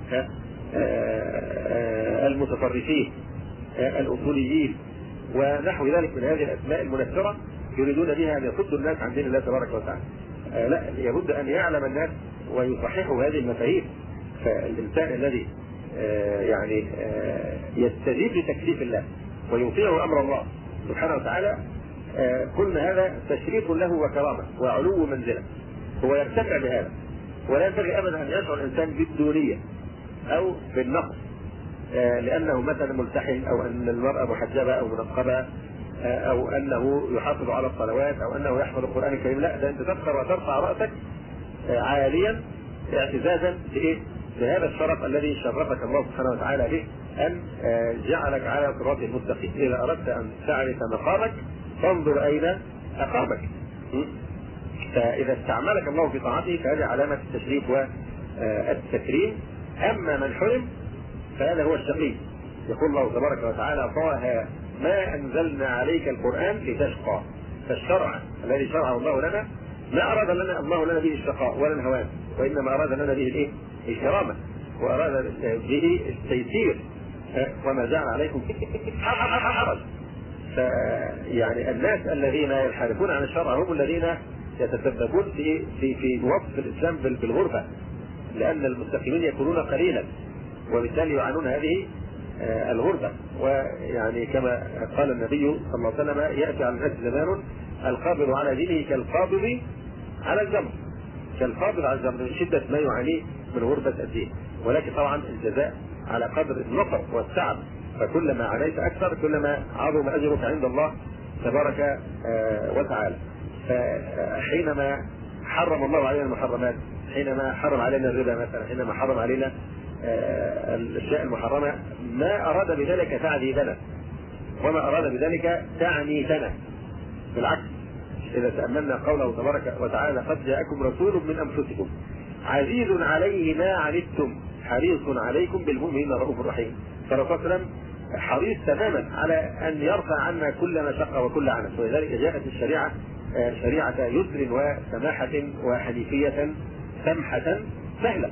A: المتطرفين، الأصوليين، ونحو ذلك من هذه الأسماء المنكرة، يريدون بها أن يصدوا الناس عن دين الله تبارك وتعالى. لا، يبد أن يعلم الناس ويصححوا هذه المفاهيم. فالإنسان الذي يعني يستجيب لتكليف الله ويطيع أمر الله سبحانه وتعالى، كل هذا تشريف له وكرامة وعلو منزلة، هو يرتفع بهذا. ولا ينبغي أبدا أن يشعر الإنسان بالدونية أو بالنقص لأنه مثلا ملتحن، أو أن المرأة محجبة أو منقبة، أو أنه يحافظ على الصلوات، أو أنه يحفظ القرآن الكريم. لا، ده أنت تفخر وترفع رأسك عاليا اعتزازا بهذا الشرف الذي شرفك الله سبحانه وتعالى به، أن جعلك على صراط المستقيم. إذا أردت أن تعرف مقامك فانظر أين أقامك. فإذا استعملك الله في طاعته فهذه علامة التشريف والتكريم. أما من حرم فهذا هو الشقي. يقول الله تبارك وتعالى: طه ما أنزلنا عليك القرآن لتشقى. فالشرع الذي شرعه الله لنا ما أراد لنا الله لنا به الشقاء ولا الهوان، وإنما أراد لنا به الكرامة، وأراد به التيسير، وما جعل عليكم حرج. فيعني الناس الذين ينحرفون عن الشرع هم الذين يتسببون في وصف الإسلام بالغربة، لأن المستقيمين يكونون قليلا، وبالتالي يعانون هذه الغربة. ويعني كما قال النبي صلى الله عليه وسلم: يأتي على الناس زمان القابض على دينه كالقابض على الجمر، كالقابض على الجمر، من شدة ما يعانيه من غربة الدين. ولكن طبعا الجزاء على قدر النصر والتعب، فكلما عانيت أكثر كلما عظم أجرك عند الله تبارك وتعالى. فحينما حرم الله علينا المحرمات، حينما حرم علينا الربا مثلا، حينما حرم علينا الأشياء المحرمة، ما أراد بذلك تعذيبنا، وما أراد بذلك تعنيفنا. بالعكس، إذا تأملنا قوله تبارك وتعالى: قد جاءكم رسول من أنفسكم عزيز عليه ما عنتم حريص عليكم بالمؤمنين رؤوف رحيم. فالرسول صلى الله عليه وسلم حريص تماما على أن يرفع عنا كل مشقة وكل عنت، ولذلك جاءت الشريعة شريعة يسر وسماحة وحنيفية سمحة سهلة.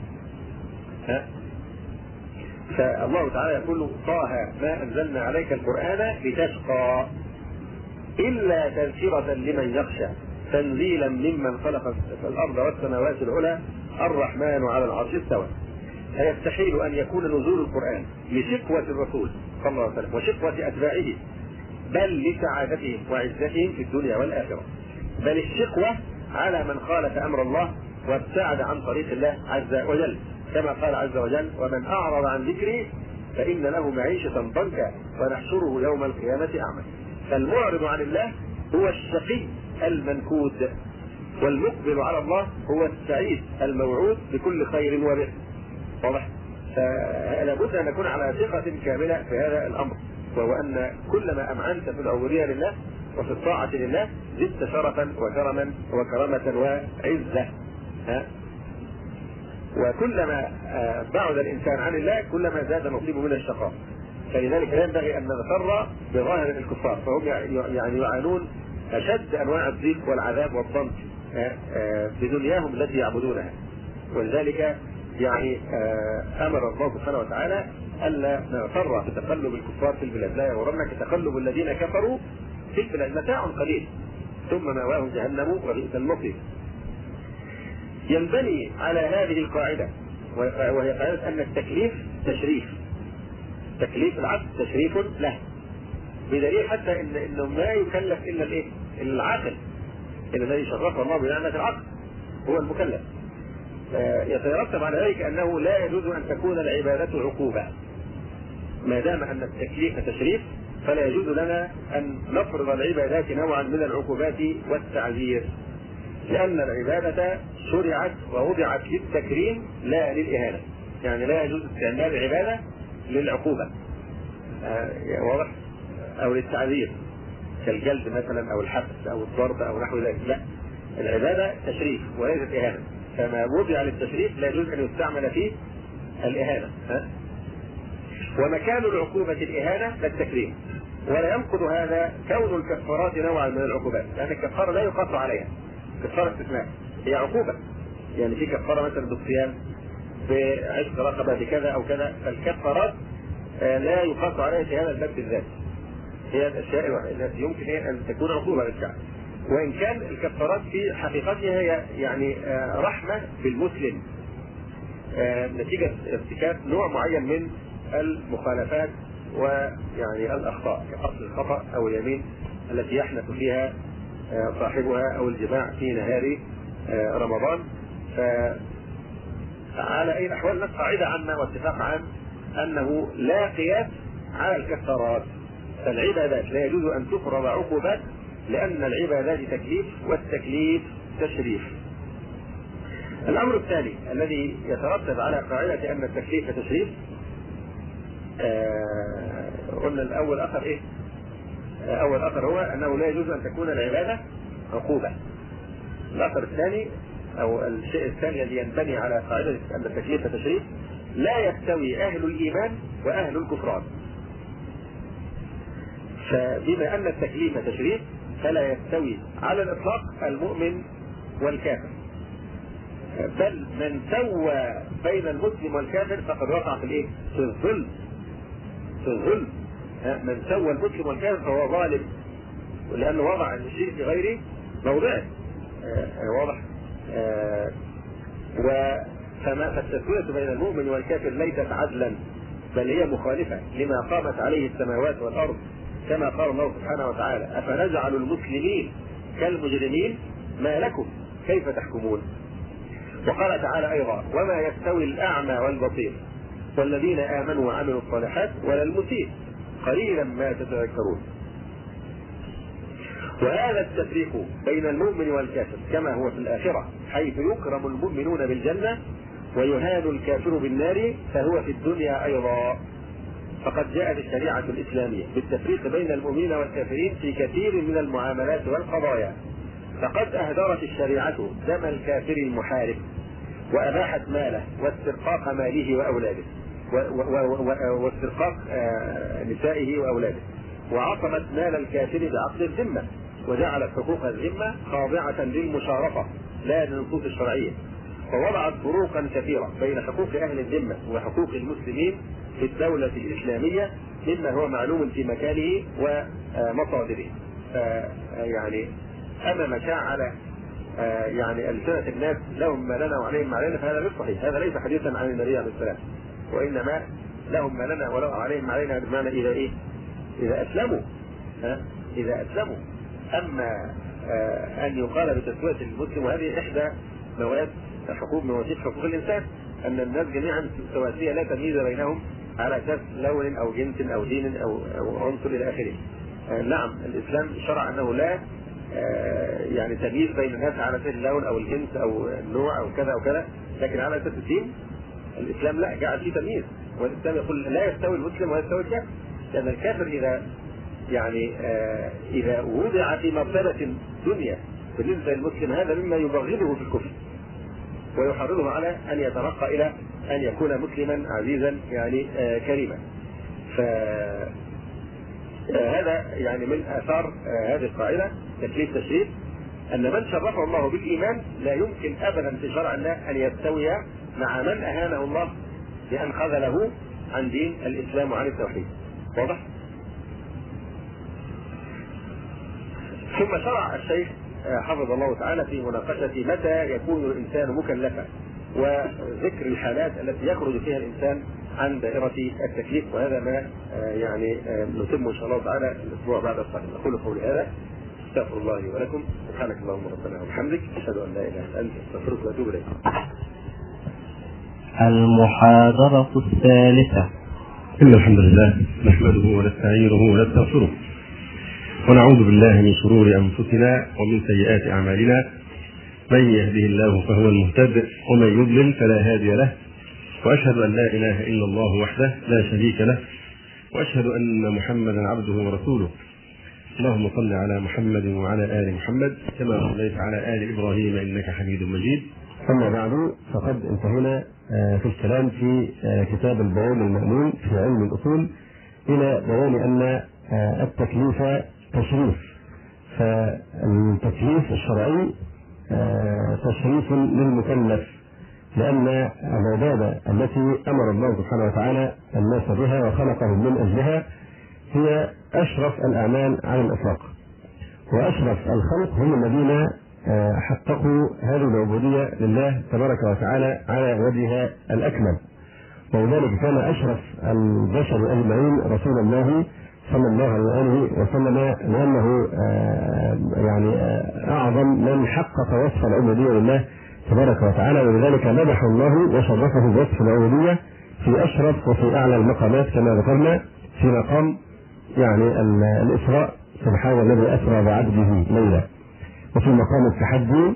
A: فالله تعالى يقول: طه ما أنزلنا عليك القرآن لتشقى إلا تذكرة لمن يخشى تنزيلا ممن خلق الأرض والسماوات العلى الرحمن على العرش استوى. فيستحيل أن يكون نزول القرآن لشقوة الرسول صلى الله عليه وسلم وشقوة أتباعه، بل لسعادتهم وعزتهم في الدنيا والآخرة. بل الشقوة على من خالف أمر الله
C: وابتعد عن طريق الله عز وجل، كما قال عز وجل: ومن أعرض عن ذكري فإن له معيشة ضنكا ونحشره يوم القيامة أعمى. فالمعرض عن الله هو الشقي المنكود، والمقبل على الله هو السعيد الموعود بكل خير وبر. واضح؟ فلا بد ان نكون على ثقة كاملة في هذا الامر، وهو ان كلما امعنت في العبودية لله وفي الطاعة لله زدت شرفا وكرما وكرامة وعزة. وكلما بعد الانسان عن الله كلما زاد نصيبه من الشقاء. فلذلك لا ينبغي ان نغتر بظاهر الكفار، فهم يعني يعانون اشد انواع الضيق والعذاب والضنك بدنياهم التي يعبدونها. ولذلك يعني امر الله سبحانه وتعالى الا نغتر بتقلب الكفار في البلاد. لا يغرنك تقلب الذين كفروا في البلاد، متاع قليل ثم مأواهم جهنم وبئس المصير. ينبني على هذه القاعدة، وهي قاعدة ان التكليف تشريف، تكليف العبد تشريف له، بدليل حتى انه ما يكلف الا الايه؟ العاقل، الذي شرفه الله بنعمة العقل هو المكلف. يترتب على ذلك انه لا يجوز ان تكون العبادة عقوبة. ما دام ان التكليف تشريف فلا يجوز لنا ان نفرض العبادات نوعا من العقوبات والتعذير، لان العبادة شرعت ووضعت للتكريم لا للإهانة. يعني لا يجوز استعمال العبادة للعقوبة واضح، او للتعذير كالجلد مثلا او الحبس او الضرب او نحو ذلك. لا، العبادة تشريف وليست إهانة، فما وضع للتشريف لا يجوز ان يستعمل فيه الإهانة. ومكان العقوبة الإهانة لا التكريم، ولا ينقض هذا كون الكفارات نوعا من العقوبات، لأن الكفارة لا يقاس عليها، كفارة استثناء هي عقوبة. يعني في كفارة مثلا بالصيام، بعتق رقبة بكذا أو كذا، فالكفارات لا يقاس عليها في هذا الباب بالذات، هي الأشياء التي يمكن أن تكون عقوبة للشعب. وإن كان الكفارات في حقيقتها هي يعني رحمة بالمسلم نتيجة ارتكاب نوع معين من المخالفات ويعني الأخطاء، كقتل الخطأ أو اليمين التي يحنث فيها صاحبها أو الجماع في نهار رمضان. فعلى أي الأحوال قاعدة عامة واتفاق عام أنه لا قياس على الكفارات، فالعبادات لا يجوز أن تفرض عقوبات، لأن العبادات تكليف والتكليف تشريف. الأمر الثاني الذي يترتب على قاعدة أن التكليف تشريف، قلنا الأول أثر إيه؟ أول أثر هو أنه لا يجوز أن تكون العبادة عقوبة. الأثر الثاني أو الشيء الثاني الذي ينبني على قاعدة أن التكليف تشريف، لا يستوي أهل الإيمان وأهل الكفران. فبما أن التكليف تشريف فلا يستوي على الإطلاق المؤمن والكافر، بل من سوى بين المسلم والكافر فقد وقع في الايه؟ في الظلم. في الظلم من سوى المسلم والكافر فهو ظالم، لأنه وضع الشيء في غير موضعه. واضح؟ فالتسوية بين المؤمن والكافر ليست عدلا، بل هي مخالفة لما قامت عليه السماوات والأرض، كما قال الله سبحانه وتعالى: أفنجعل المسلمين كالمجرمين ما لكم كيف تحكمون. وقال تعالى أيضا: وما يستوي الأعمى والبصير والذين آمنوا وعملوا الصالحات ولا المسيء قليلا ما تتذكرون. وهذا التفريق بين المؤمن والكافر كما هو في الآخرة، حيث يكرم المؤمنون بالجنة ويهان الكافر بالنار، فهو في الدنيا أيضا. فقد جاءت الشريعة الإسلامية بالتفريق بين المؤمنين والكافرين في كثير من المعاملات والقضايا، فقد أهدرت الشريعة دم الكافر المحارب، وأباحت ماله واسترقاق ماله وأولاده واسترقاق نسائه وأولاده، وعصمت مال الكافر بعقد الذمة، وجعلت حقوق الذمة خاضعة للمشارطة لا للنصوص الشرعية، فوضعت فروقا كثيرة بين حقوق أهل الذمة وحقوق المسلمين في الدولة الإسلامية مما هو معلوم في مكانه ومصادره. يعني أما ما شاع على يعني ألسنة الناس لهم ما لنا وعليهم ما علينا، فهذا غير صحيح، هذا ليس حديثا عن النبي عليه السلام، وإنما لهم ما لنا ولو عليهم ما علينا بمعنى إذا إيه؟ إذا أسلموا. إذا أسلموا. أما أن يقال بتسوية المسلم، وهذه إحدى نوايا
A: حقوق من وثيق حقوق الانسان، ان الناس جميعا سواسيه لا تمييز بينهم على اساس لون او جنس او دين او عنصر الى اخره. نعم الاسلام شرع انه لا يعني تمييز بين الناس على اساس اللون او الجنس او النوع او كذا او كذا، لكن على اساس الدين الاسلام لا جعل فيه تمييز، والاسلام يقول لا يستوي المسلم ولا يستوي الكافر، لان الكافر اذا وضع في مرتبه دنيا بالنسبه للمسلم هذا مما يبغضه في الكفر ويحرضه على ان يترقى الى ان يكون مسلما عزيزا يعني كريما. هذا يعني من اثار هذه القاعده تكليف تشريف، ان من شرفه الله بالايمان لا يمكن ابدا في شرع الله ان يستوي مع من اهانه الله بان خذله عن دين الاسلام وعن التوحيد. واضح؟ ثم شرع الشيخ حفظ الله تعالى في مناقشه متى يكون الانسان مكلفا وذكر الحالات التي يخرج فيها الانسان عن دائره التكليف، وهذا ما يعني نتم ان شاء الله تعالى الاسبوع بعد القادم. اقول قولي هذا، استغفر الله لي ولكم، سبحانك اللهم ربنا وبحمدك، اشهد ان لا اله الا انت، استغفرك واتوب اليك.
B: المحاضرة الثالثة.
D: إن الحمد لله نحمده ونستعينه ونستغفره ونعوذ بالله من شرور أنفسنا ومن سيئات أعمالنا، من يهده الله فهو المهتد ومن يضلل فلا هادي له، وأشهد أن لا إله إلا الله وحده لا شريك له، وأشهد أن محمدا عبده ورسوله. اللهم صل على محمد وعلى آل محمد كما صليت على آل إبراهيم إنك حميد مجيد.
A: أما بعد فقد انتهينا في الكلام في كتاب البيان المأمون في علم الأصول إلى بيان أن التكليف تشريف، فالتكليف الشرعي تشريف للمكلف، لأن العبادة التي أمر الله سبحانه وتعالى الناس بها وخلقهم من أجلها هي أشرف الأعمال على الإطلاق، وأشرف الخلق هم الذين حققوا هذه العبودية لله تبارك وتعالى على وجهها الأكمل، ولذلك كان أشرف البشر أجمعين رسول الله صلى الله عليه وسلم، لأنه يعني أعظم من حقق وصف العبودية لله تبارك وتعالى، ولذلك مدح الله وشرفه بوصف العبودية في أشرف وفي أعلى المقامات كما ذكرنا في مقام يعني الإسراء سبحانه الذي أسرى بعبده ليلا، وفي مقام التحدي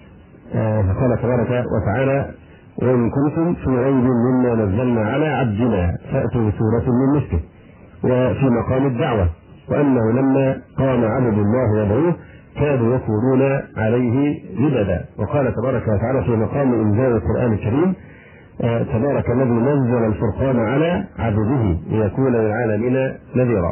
A: فقال تبارك وتعالى وإن كنتم في ريب مما نزلنا على عبدنا فأتوا بسورة من مثله، وفي مقام الدعوة وأنه لما قام عبد الله يدعوه كادوا يكونون عليه لبدا، وقال تبارك وتعالى في مقام إنزال القرآن الكريم تبارك الذي نزل الفرقان على عبده ليكون للعالمين نذيرا.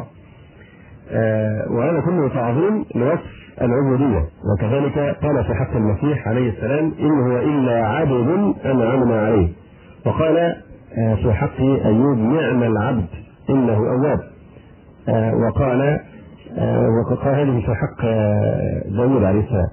A: وهذا كله تعظيم لوصف العبودية. وكذلك قال في حق المسيح عليه السلام إن هو إلا عبد أنعمنا عليه، وقال في حق أيوب نعم العبد إنه أواب، وقال هذه في حق داود عليه السلام،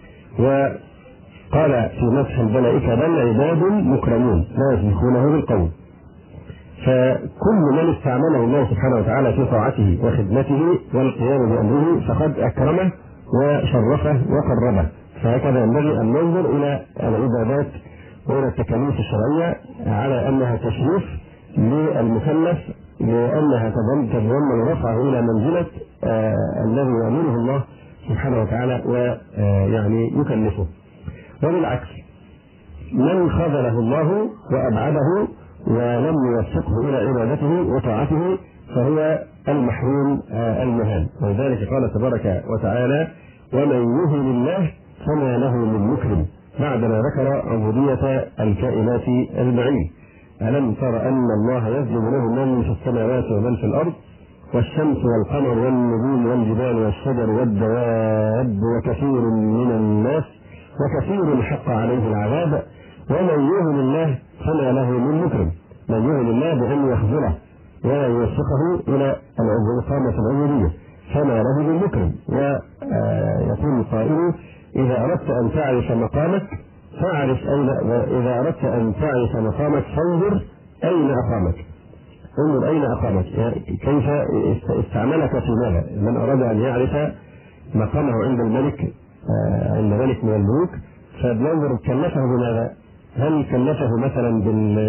A: وقال في مدح الملائكة بل عباد مكرمون لا يسبقونه بالقول. فكل من استعمله الله سبحانه وتعالى في طاعته وخدمته والقيام بأمره فقد أكرمه وشرفه وقربه، فهكذا ينبغي أن ننظر إلى العبادات وإلى التكاليف الشرعية على أنها تشريف للمكلف، لأنها تتضمن رفعه إلى منزلة الذي يأمره الله سبحانه وتعالى ويعني يكلفه. وبالعكس من خذله الله وأبعده ولم يوفقه إلى عبادته وطاعته فهو المحروم المهان. ولذلك قال تبارك وتعالى ومن يهن الله فما له من مكرم، بعدما ذكر عبودية الكائنات أجمعين. ألم تر أن الله يسجد له من في السماوات ومن في الأرض والشمس والقمر والنجوم والجبال والشجر والدواب وكثير من الناس وكثير حق عليه العذاب ومن يهن الله فما له من مكرم. من يهن الله بأن يخذله ولا يوفقه إلى الإقامة العبودية فما له من مكرم. ويقول القائل إذا أردت أن تعرف مقامك فاعرف أين، وإذا أردت أن تعرف مقامك فانظر أين أقامك، انظر أين أقامك، يعني كيف استعملك في ماذا. من أراد أن يعرف مقامه عند الملك عند ملك من الملوك فبننظر كلفه بماذا، هل كلفه مثلا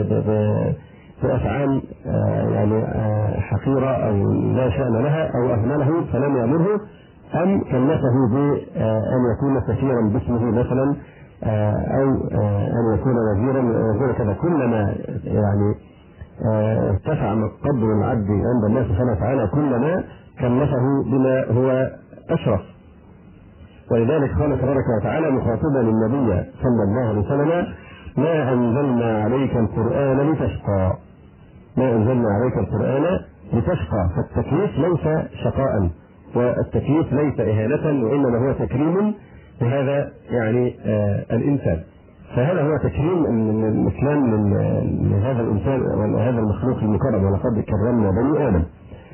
A: بأفعال يعني حقيرة أو لا شأن لها أو أهمله فلم يأمره، أم كلفه بأن يكون سفيرا باسمه مثلا أو أن يكون وزيرا كذا. كلما يعني ارتفع قدر العبد عند الله سبحانه وتعالى كلما كلفه بما هو أشرف. ولذلك قال تبارك وتعالى مخاطبا النبي صلى الله عليه وسلم: ما أنزلنا عليك القرآن لتشقى. ما أنزلنا عليك القرآن لتشقى. فالتكليف ليس شقاء، والتكليف ليس إهانة، وإنما هو تكريم لهذا يعني الإنسان. فهذا هو تكريم الإسلام لهذا الإنسان وهذا المخلوق المكرم. ولقد كرمنا بني آدم.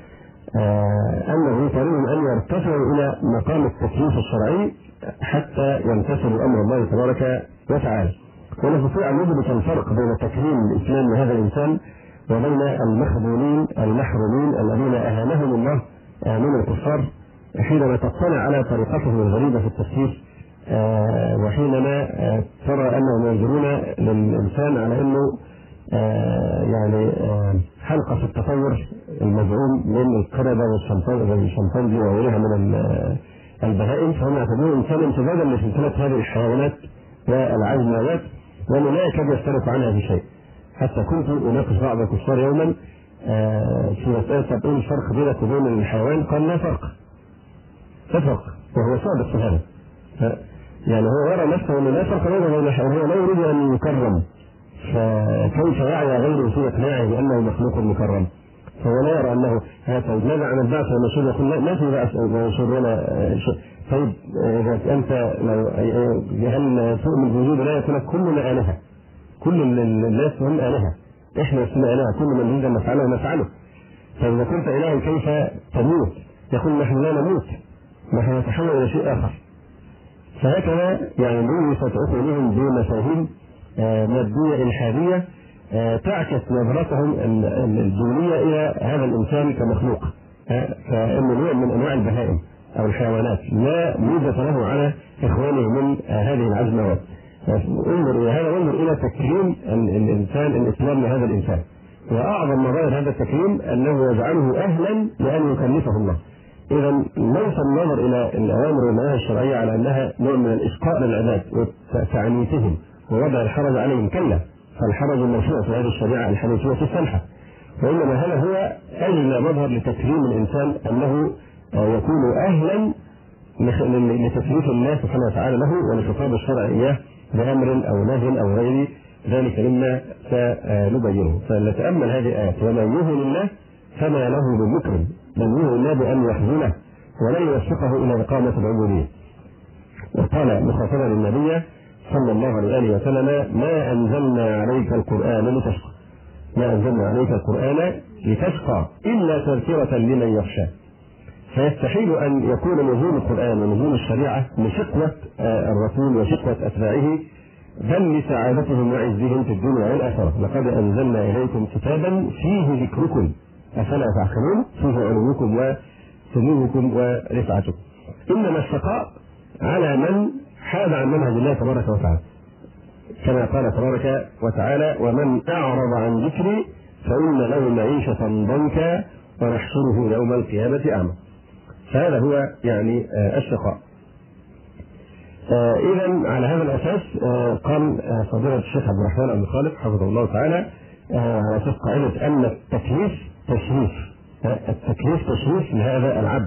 A: أنه يطالبهم أن يرتفعوا إلى مقام التكليف الشرعي حتى يمتثلوا أمر الله تبارك وتعالى. ونستطيع أن ندرك الفرق بين تكريم الإسلام لهذا الإنسان وبين المخذولين المحرومين الذين أهانهم الله من الكفار حينما تطلع على طريقتهم الغريبة في التفكير، وحينما ترى أنهم ينظرون للإنسان على أنه يعني حلقة في التطور المزعوم من القردة والشمبانزي وغيرها من البهائم، فهم يعتبرون إنسانا امتدادا لسلسلة هذه الحيوانات والعجميات، وأنه لا يكاد يختلف عنها بشيء. حتى كنت أناقش بعض الكفار يوما في مسألة تقول الفرق بينك وبين الحيوان، قال لا فرق. لا فرق، وهو صادق في هذا. يعني هو يرى نفسه أنه لا فرق بينه وبين الحيوان، هو لا يريد أن يكرم، فكيف يعي غيره في إقناعه بأنه مخلوق مكرم؟ فهو لا يرى أنه هذا. ماذا عن البعث والنشور؟ يقول لا في بأس ونشور ولا شيء. طيب إذا أنت هل تؤمن بوجود لا يكون كلنا آلهة؟ كل الناس هم آلهة، إحنا اسمنا آلهة، كل من يريد أن نفعله نفعله. فإذا كنت إلها كيف تموت؟ يقول نحن لا نموت، نحن نتحول إلى شيء آخر. فهكذا يعني النبي ستعطي لهم بمفاهيم مادية إلحادية تعكس نظرتهم الدونية إلى هذا الإنسان كمخلوق، كأنه نوع من أنواع البهائم أو الحيوانات لا ميزة له على إخوانه من هذه العجموات. انظر إلى هذا، وانظر إلى تكريم الإنسان الإسلام لهذا الإنسان. وأعظم مظاهر هذا التكريم أنه يجعله أهلا لأن يكلفه الله. إذا ليس النظر إلى الأوامر والنواهي الشرعية على أنها نوع من الإشقاء للعباد وتعنيفهم ووضع الحرج عليهم، كلا، فالحرج المشروع في هذه الشريعة الحنيفية السمحة. وإنما هذا هو أجل مظهر لتكريم الإنسان، أنه يكون أهلا لتكليف الله سبحانه وتعالى له ولخطاب الشرع إياه بأمر أو نهي أو غير ذلك مما سنبينه. فنتأمل هذه الآيات: ومن يهن الله فما له من مكرم. من يهن الله بأن يخذله ولن يوفقه إلى إقامة العبودية. وقال مخاطبا للنبي صلى الله عليه وسلم: ما أنزلنا عليك القرآن لتشقى. ما أنزلنا عليك القرآن لتشقى إلا تذكرة لمن يخشى. فيستحيل أن يكون نزول القرآن ونزول الشريعة لشقوة الرسول وشقوة أتباعه، بل لسعادتهم وعزهم في الدنيا والآخرة. لقد أنزلنا إليكم كتابا فيه ذكركم أفلا تعقلون، فيه علوكم وسموكم ورفعتكم. إنما الشقاء على من حاد عن منهج الله تبارك وتعالى، كما قال تبارك وتعالى: ومن أعرض عن ذكري فإن له معيشة ضنكا ونحشره يوم القيامة أعمى. فهذا هو يعني الشقاء. إذا على هذا الأساس قال فضيلة الشيخ عبد الرحمن أبو خالد حفظه الله تعالى على أساس قاعدة أن التكليف تشريف. التكليف تشريف لهذا العبد.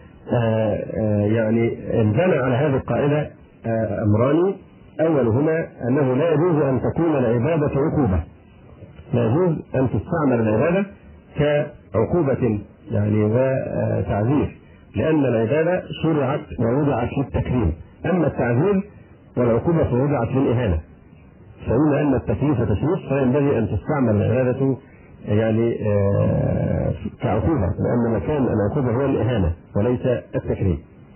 A: يعني انبنى على هذه القاعدة أمران: أولهما أنه لا يجوز أن تكون العبادة عقوبة. لا يجوز أن تستعمل العبادة كعقوبة يعني وتعذير، لأن العبادة شرعت ووضعت للتكريم، أما التعذير والعقوبة فوضعت للإهانة. فإن أن التكليف تشريف فينبغي أن تستعمل العبادة يعني كعقوبة، لأن مكان العقوبة هو الإهانة وليس التكريم.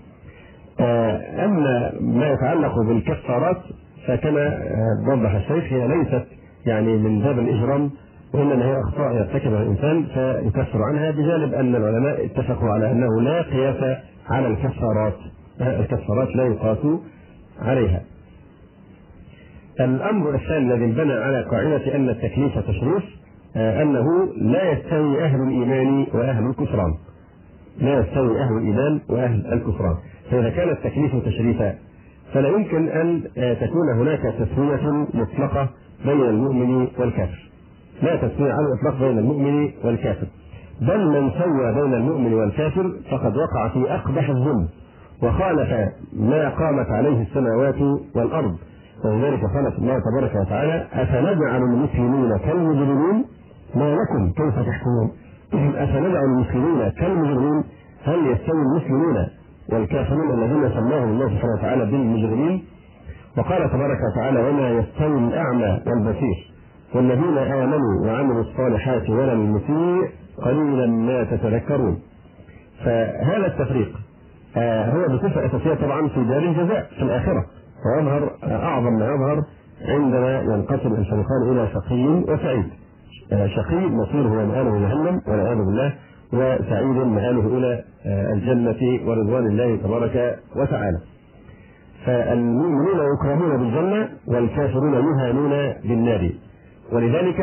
A: أما ما يتعلق بالكفارات فكما وضح الشيخ هي ليست يعني من باب الإجرام، وإنما هي أخطاء يرتكبها الإنسان فيكفر عنها، بجانب أن العلماء اتفقوا على أنه لا قياس على الكفارات. الكفارات لا يقاس عليها. الأمر الثاني الذي انبنى على قاعدة أن التكليف تشريف أنه لا يستوي أهل الإيمان وأهل الكفران. لا يستوي أهل الإيمان وأهل الكفران. فإذا كان التكليف تشريفا فلا يمكن أن تكون هناك تسوية مطلقة بين المؤمن والكافر. لا تسوية على الإطلاق بين المؤمن والكافر، بل من سوى بين المؤمن والكافر فقد وقع في أقبح الظلم وخالف ما قامت عليه السماوات والأرض. ولذلك قال الله تبارك وتعالى: أفنجعل المسلمين كالمجرمين ما لكم كيف تحكمون. أفنجعل المسلمين كالمجرمين، هل يستوي المسلمون والكافرون الذين سماهم الله سبحانه وتعالى بالمجرمين؟ وقال تبارك وتعالى: وما يستوي الأعمى والبصير والذين آمنوا وعملوا الصالحات ولا المسيء قليلا ما تتذكرون. فهذا التفريق هو بصفة أساسية طبعا في دار الجزاء في الآخرة، ويظهر أعظم ما يظهر عندما ينقسم الفريقان إلى شقي وسعيد. شقي مصيره ومآله جهنم والعياذ بالله، وسعيد مآله إلى الجنة ورضوان الله تبارك وتعالى. فالمؤمنون يكرمون بالجنة والكافرون يهانون بالنار. ولذلك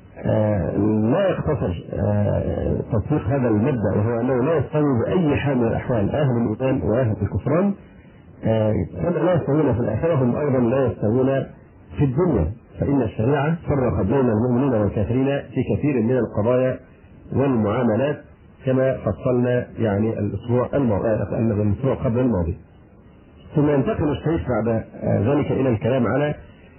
A: لا يقتصر تطبيق هذا المبدأ، وهو أنه لا يستوي بأي حال من الأحوال أهل الإيمان وأهل الكفران كما لا يستوون في الآخرة هم أيضا لا يستوون في الدنيا. فإن الشريعة فرقت بين المؤمنين والكافرين في كثير من القضايا والمعاملات كما فصلنا يعني الأسبوع قبل الماضي. ثم ينتقل الشيخ بعد ذلك إلى الكلام على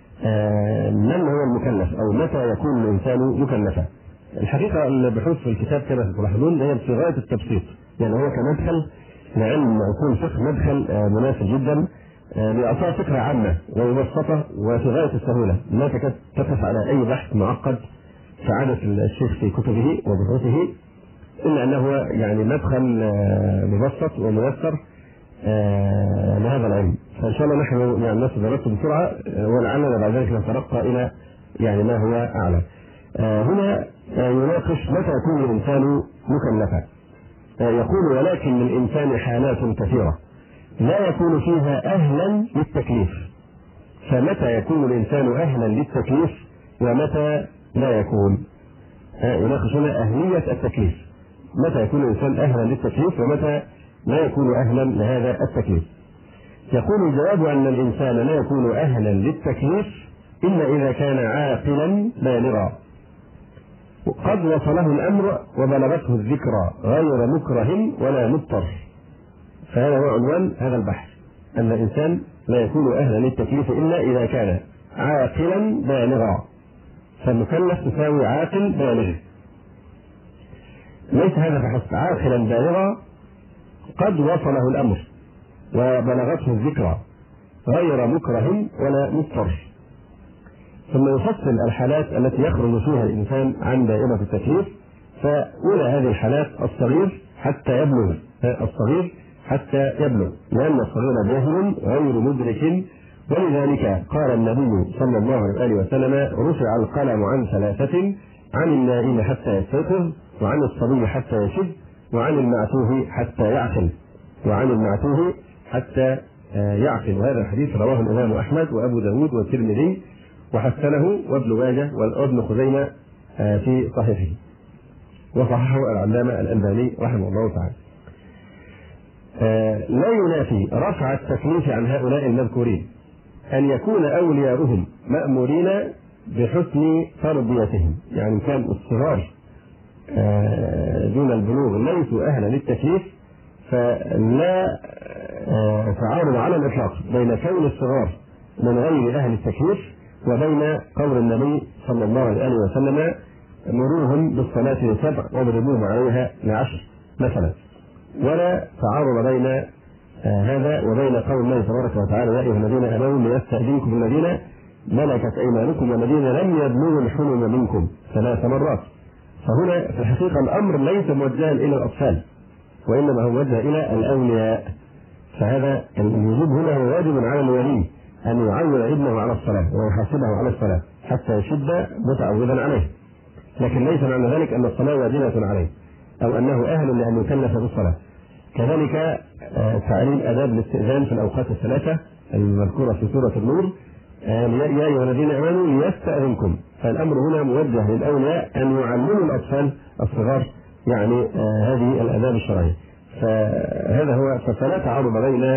A: من هو المكلف أو متى يكون الإنسان مكلفا. الحقيقة البحوث في الكتاب كما تلاحظون هي في غاية التبسيط، يعني هو كمدخل لعلم أصول الفقه مدخل مناسب جدا لإعطاء فكرة عامة ومبسطة وفي غاية السهولة، لا تكاد تقف على أي بحث معقد كعادة الشيخ في كتبه وبحوثه، إلا أنه يعني مدخل مبسط وميسر لهذا العلم. فإن شاء الله نحن يعني نسرد بسرعة ولعلنا بعد ذلك نترقى إلى يعني ما هو أعلى. هنا يناقش متى يكون الإنسان مكلفا. يقول: ولكن للإنسان حالات كثيرة لا يكون فيها أهلا للتكليف. فمتى يكون الإنسان أهلا للتكليف ومتى لا يكون؟ يناقش هنا أهلية التكليف، متى يكون الإنسان أهلا للتكليف ومتى لا يكون أهلا لهذا التكليف. يقول: الجواب أن الإنسان لا يكون أهلا للتكليف إلا إذا كان عاقلا بالغا قد وصله الأمر وبلغته الذكرى غير مكره ولا مضطر. فهذا هو عنوان هذا البحث، أن الإنسان لا يكون أهلا للتكليف إلا إذا كان عاقلا بالغا. فالمكلف تساوي عاقل بالغ، ليس هذا فحسب، عاقلا بالغا قد وصله الأمر وبلغته الذكرى غير مكره ولا مضطر. ثم يفصل الحالات التي يخرج فيها الإنسان عن دائرة التكليف. فأولى هذه الحالات الصغير حتى يبلغ، لأن الصغير جاهل غير مدرك. ولذلك قال النبي صلى الله عليه وسلم: رفع القلم عن ثلاثة: عن النائم حتى يستيقظ، وعن الصبي حتى يشب، وعن المعتوه حتى يعقل. وهذا الحديث رواه الإمام أحمد وأبو داود والترمذي وحسنه وابن ماجه وابن خزيمة في صحيحه، وصححه العلامة الألباني رحمه الله تعالى. لا ينافي رفع التكليف عن هؤلاء المذكورين أن يكون أولياؤهم مأمورين بحسن تربيتهم، يعني كان الصغار دون البلوغ ليسوا أهلا للتكليف، فلا تعارض على الإطلاق بين كون الصغار من غير أهل التكليف وبين قول النبي صلى الله عليه وسلم: مروهم بالصلاة لسبع واضربوهم عليها ل10 مثلا. ولا تعارض بين هذا وبين قول الله تبارك وتعالى: يا أيها الذين آمنوا ليستأذنكم الذين ملكت أيمانكم والذين لم يبلغوا الحلم منكم 3 مرات. فهنا في الحقيقة الأمر ليس موجها إلى الأطفال، وإنما هو موجه إلى الأولياء. فهذا الوجوب هنا هو واجب على الولي أن يعود ابنه على الصلاة ويحاسبه على الصلاة حتى يشد متعودا عليه، لكن ليس معنى ذلك أن الصلاة واجبة عليه أو أنه أهل لأن يكلف بالصلاة. كذلك تعليم آداب الاستئذان في الأوقات الثلاثة المذكورة في سورة النور
D: يا أيها الذين آمنوا ليستأذنكم، فالأمر هنا موجه للأولياء أن يعلموا الأطفال الصغار يعني هذه الآداب الشرعية. فهذا هو، فلا تعارض بين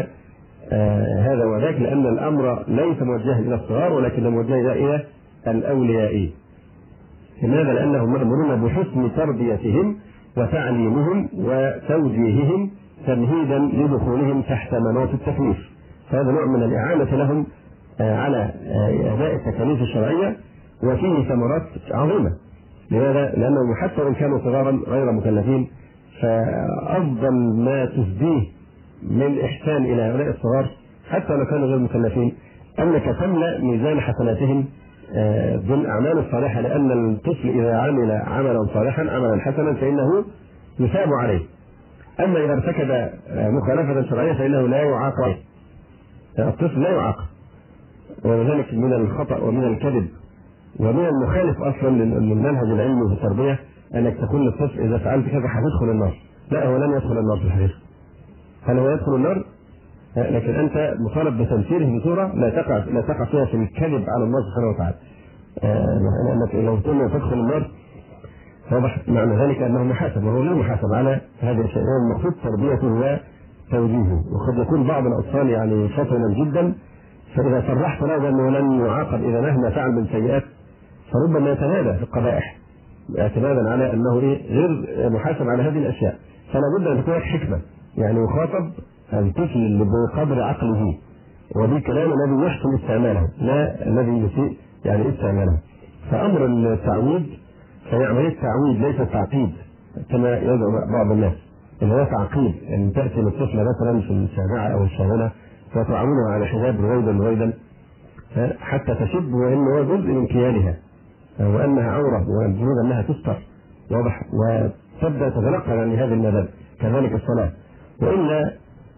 D: هذا وذاك، لأن الأمر ليس موجها إلى الصغار ولكن موجه إلى الأولياء. لماذا؟ لأنهم مأمورون بحسن تربيتهم وتعليمهم وتوجيههم تمهيدا لدخولهم تحت مناط التكليف. فهذا نوع من الإعانة لهم على أداء التكاليف الشرعية، وفيه ثمرات عظيمة. لماذا؟ لأنهم حتى وإن كانوا صغارا غير مكلفين، فأفضل ما تسديه من إحسان إلى هؤلاء الصغار حتى لو كانوا غير مكلفين أنك تملأ ميزان حسناتهم بالأعمال الصالحة، لأن الطفل إذا عمل عملا صالحا عملا حسنا فإنه يثاب عليه. أما إذا ارتكب مخالفة شرعية فإنه لا يعاقب، الطفل لا يعاقب. وذلك من الخطأ ومن الكذب ومن المخالف أصلا للمنهج العلمي في التربية أنك تقول للطفل إذا فعلت كذا هتدخل النار. لا، هو لن يدخل النار في الحقيقة. هل هو يدخل النار؟ لكن أنت مطالب بتمثيله بصورة لا تقع فيها في الكذب على الله سبحانه وتعالى. لأنك لو تقول تدخل النار واضح معنى ذلك أنه محاسب، وهو غير محاسب على هذه الأشياء. المقصود تربيته وتوجيهه. وقد يكون بعض الأطفال يعني فطنا جدا، فإذا صرحت له بأنه لن يعاقب إذا مهما فعل من سيئات فربما يتمادى في القبائح اعتمادا على أنه غير محاسب على هذه الأشياء. فلا بد أن تكون حكمة، يعني يخاطب الطفل بقدر عقله وبكلام الذي يحسن استعماله لا الذي يسيء يعني استعماله. فأمر التعويد فهي عملية تعويد ليس تعقيد كما يدعو بعض الناس، إن هو تعقيد أن تأتي للطفل مثلا في الشارع أو الشاغلة وتعاونه على حجاب رويدا حتى تشب وأنه هو جزء من كيانها وأنها عورة والجنود أنها تستر واضح، وتبدأ تتلقى عن هذه المبادئ. كذلك الصلاة، وإلا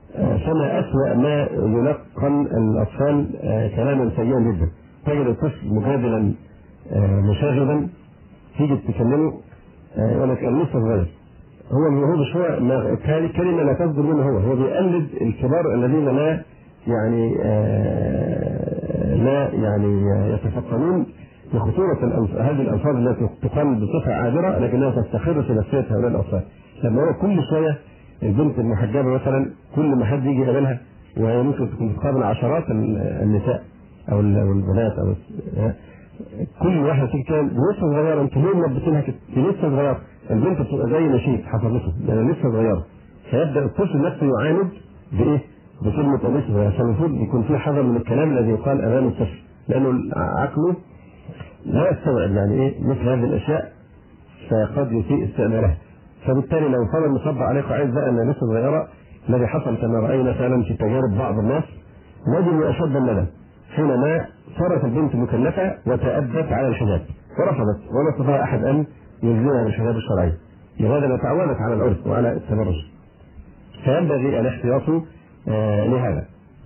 D: فما أسوأ ما يلقن الأطفال كلاما سيئا جدا. تجد الطفل مجادلا مشاغبا، تيجي تكلمه يقول لك لسه صغير، هو مش هو كلمة لا تصدر منه، هو بيقلد الكبار الذين لا يعني يتفطنون بخطورة هذه الألفاظ التي تقال بصفة عابرة لكنها تستقر في نفسية هؤلاء الأطفال. لما هو كل شوية البنت المحجبة مثلا كل ما حد يجي يقابلها وهي ممكن تكون تقابل عشرات النساء أو البنات أو كل واحدة تيجي تقول لسه صغيرة، أنتوا ليه ملبسينها كده؟ لسه صغيرة. البنت بتبقى زي نشيد حفظته لأنها لسه صغيرة، فيبدأ الطفل نفسه يعاند بإيه؟ بكلمة لسه صغيرة، عشان المفروض يكون في حذر من الكلام الذي يقال أمام الطفل، لأنه عقله لا يستوعب يعني مثل هذه الأشياء فقد يسيء استعمالها. فبالتالي لو فضل مصب عليك وعايز بقى أنها لسه صغيرة، الذي حصل كما رأينا فعلا في تجارب بعض الناس ندموا أشد الندم حينما صارت البنت مكلفة وتأدت على الحجاب ورفضت ولا استطاع أحد أن يلزمها بالحجاب الشرعي، لهذا تعودت على العرف وعلى التبرج. فينبغي الاحتياط لهذا.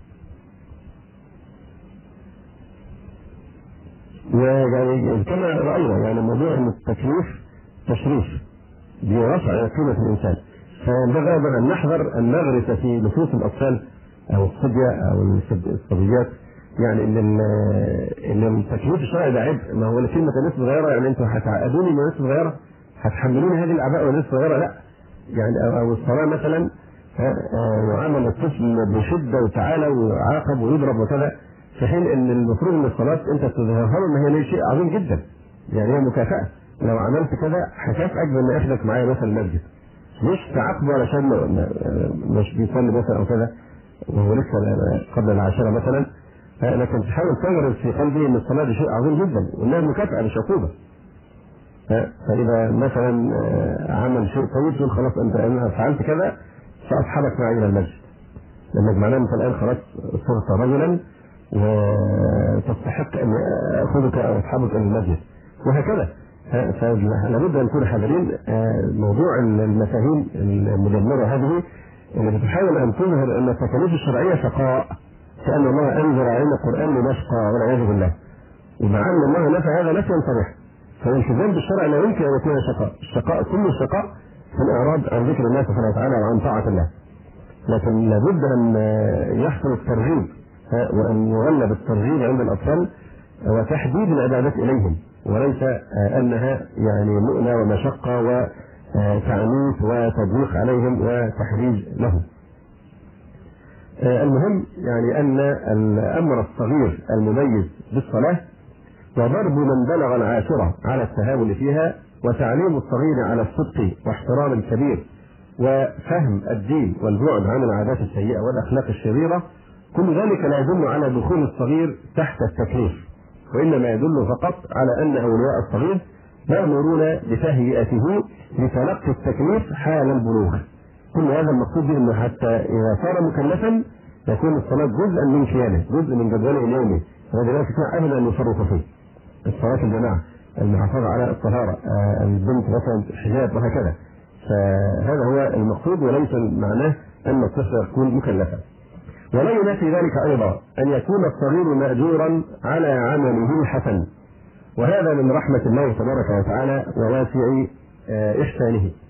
D: ويعني كما رأينا يعني موضوع أن التكليف تشريف برفع قيمة الإنسان، فينبغي أن نحذر أن نغرس في نفوس الأطفال أو الصبية أو الصبيات يعني ان التكليف الشرعي ده عبء. ما هو كلمه لسه صغيره يعني انتوا هتعقدوني من لسه صغيره، هتحملوني هذه الاعباء ولا لسه صغيره؟ لا يعني. او الصلاه مثلا يعامل الطفل بشده وتعالى ويعاقب ويضرب وكذا، في حين ان المفروض ان الصلاه انت تظهرها له ان هي شيء عظيم جدا، يعني هي مكافاه. لو عملت كذا هكافئك بان اخذك معايا مثلا المسجد، مش تعاقبه علشان مش بيصلي مثلا او كذا وهو لسه قبل العاشره مثلا، لكن تحاول تغرس في قلبي ان الصلاه دي شيء عظيم جدا وانها مكافاه مش عقوبه. فاذا مثلا عمل شيء طيب تقول خلاص انا فعلت كذا ساصحبك معي الى المسجد، لانك معناه انت الان خلاص صرت رجلا وتستحق ان اخذك او اصحابك الى المسجد وهكذا. فلا بد ان نكون حذرين. موضوع المفاهيم المدمره هذه اللي بتحاول ان تظهر ان التكاليف الشرعيه شقاء، كأن الله أنزل علينا القرآن لنشقى والعياذ بالله، ومع أن الله نفى هذا نفيا صريحا. فالالتزام بالشرع لا يمكن أن يكون شقاء، الشقاء كل الشقاء في الإعراض عن ذكر الله سبحانه وتعالى وعن طاعة الله. لكن لابد أن يحصل الترغيب
A: وأن يغلب الترغيب عند الأطفال وتحديد العبادات إليهم، وليس أنها يعني مؤنة ومشقة وتعنيف وتضييق عليهم وتحريج لهم. المهم يعني أن الأمر الصغير المميز بالصلاة وضرب من بلغ العاشرة على التهاون فيها، وتعليم الصغير على الصدق واحترام الكبير وفهم الدين والبعد عن العادات السيئة والأخلاق الشريرة، كل ذلك لا يدل على دخول الصغير تحت التكليف، وإنما يدل فقط على أن أولياء الصغير مأمورون بتهيئته لتلقي التكليف حال البلوغ. كل هذا المقصود به أنه حتى إذا صار مكلفا يكون الصلاة جزءا من كيانه، جزء من جدوله اليومي، الذي لا يستطيع أبدا أن يفرط فيه. الصلاة الجماعة، المحافظة على الطهارة، البنت مثلا الحجاب وهكذا. فهذا هو المقصود، وليس معناه أن الطفل يكون مكلفا. ولا ينافي ذلك أيضا أن يكون الصغير مأجورا على عمله الحسن، وهذا من رحمة الله تبارك وتعالى وواسع إحسانه.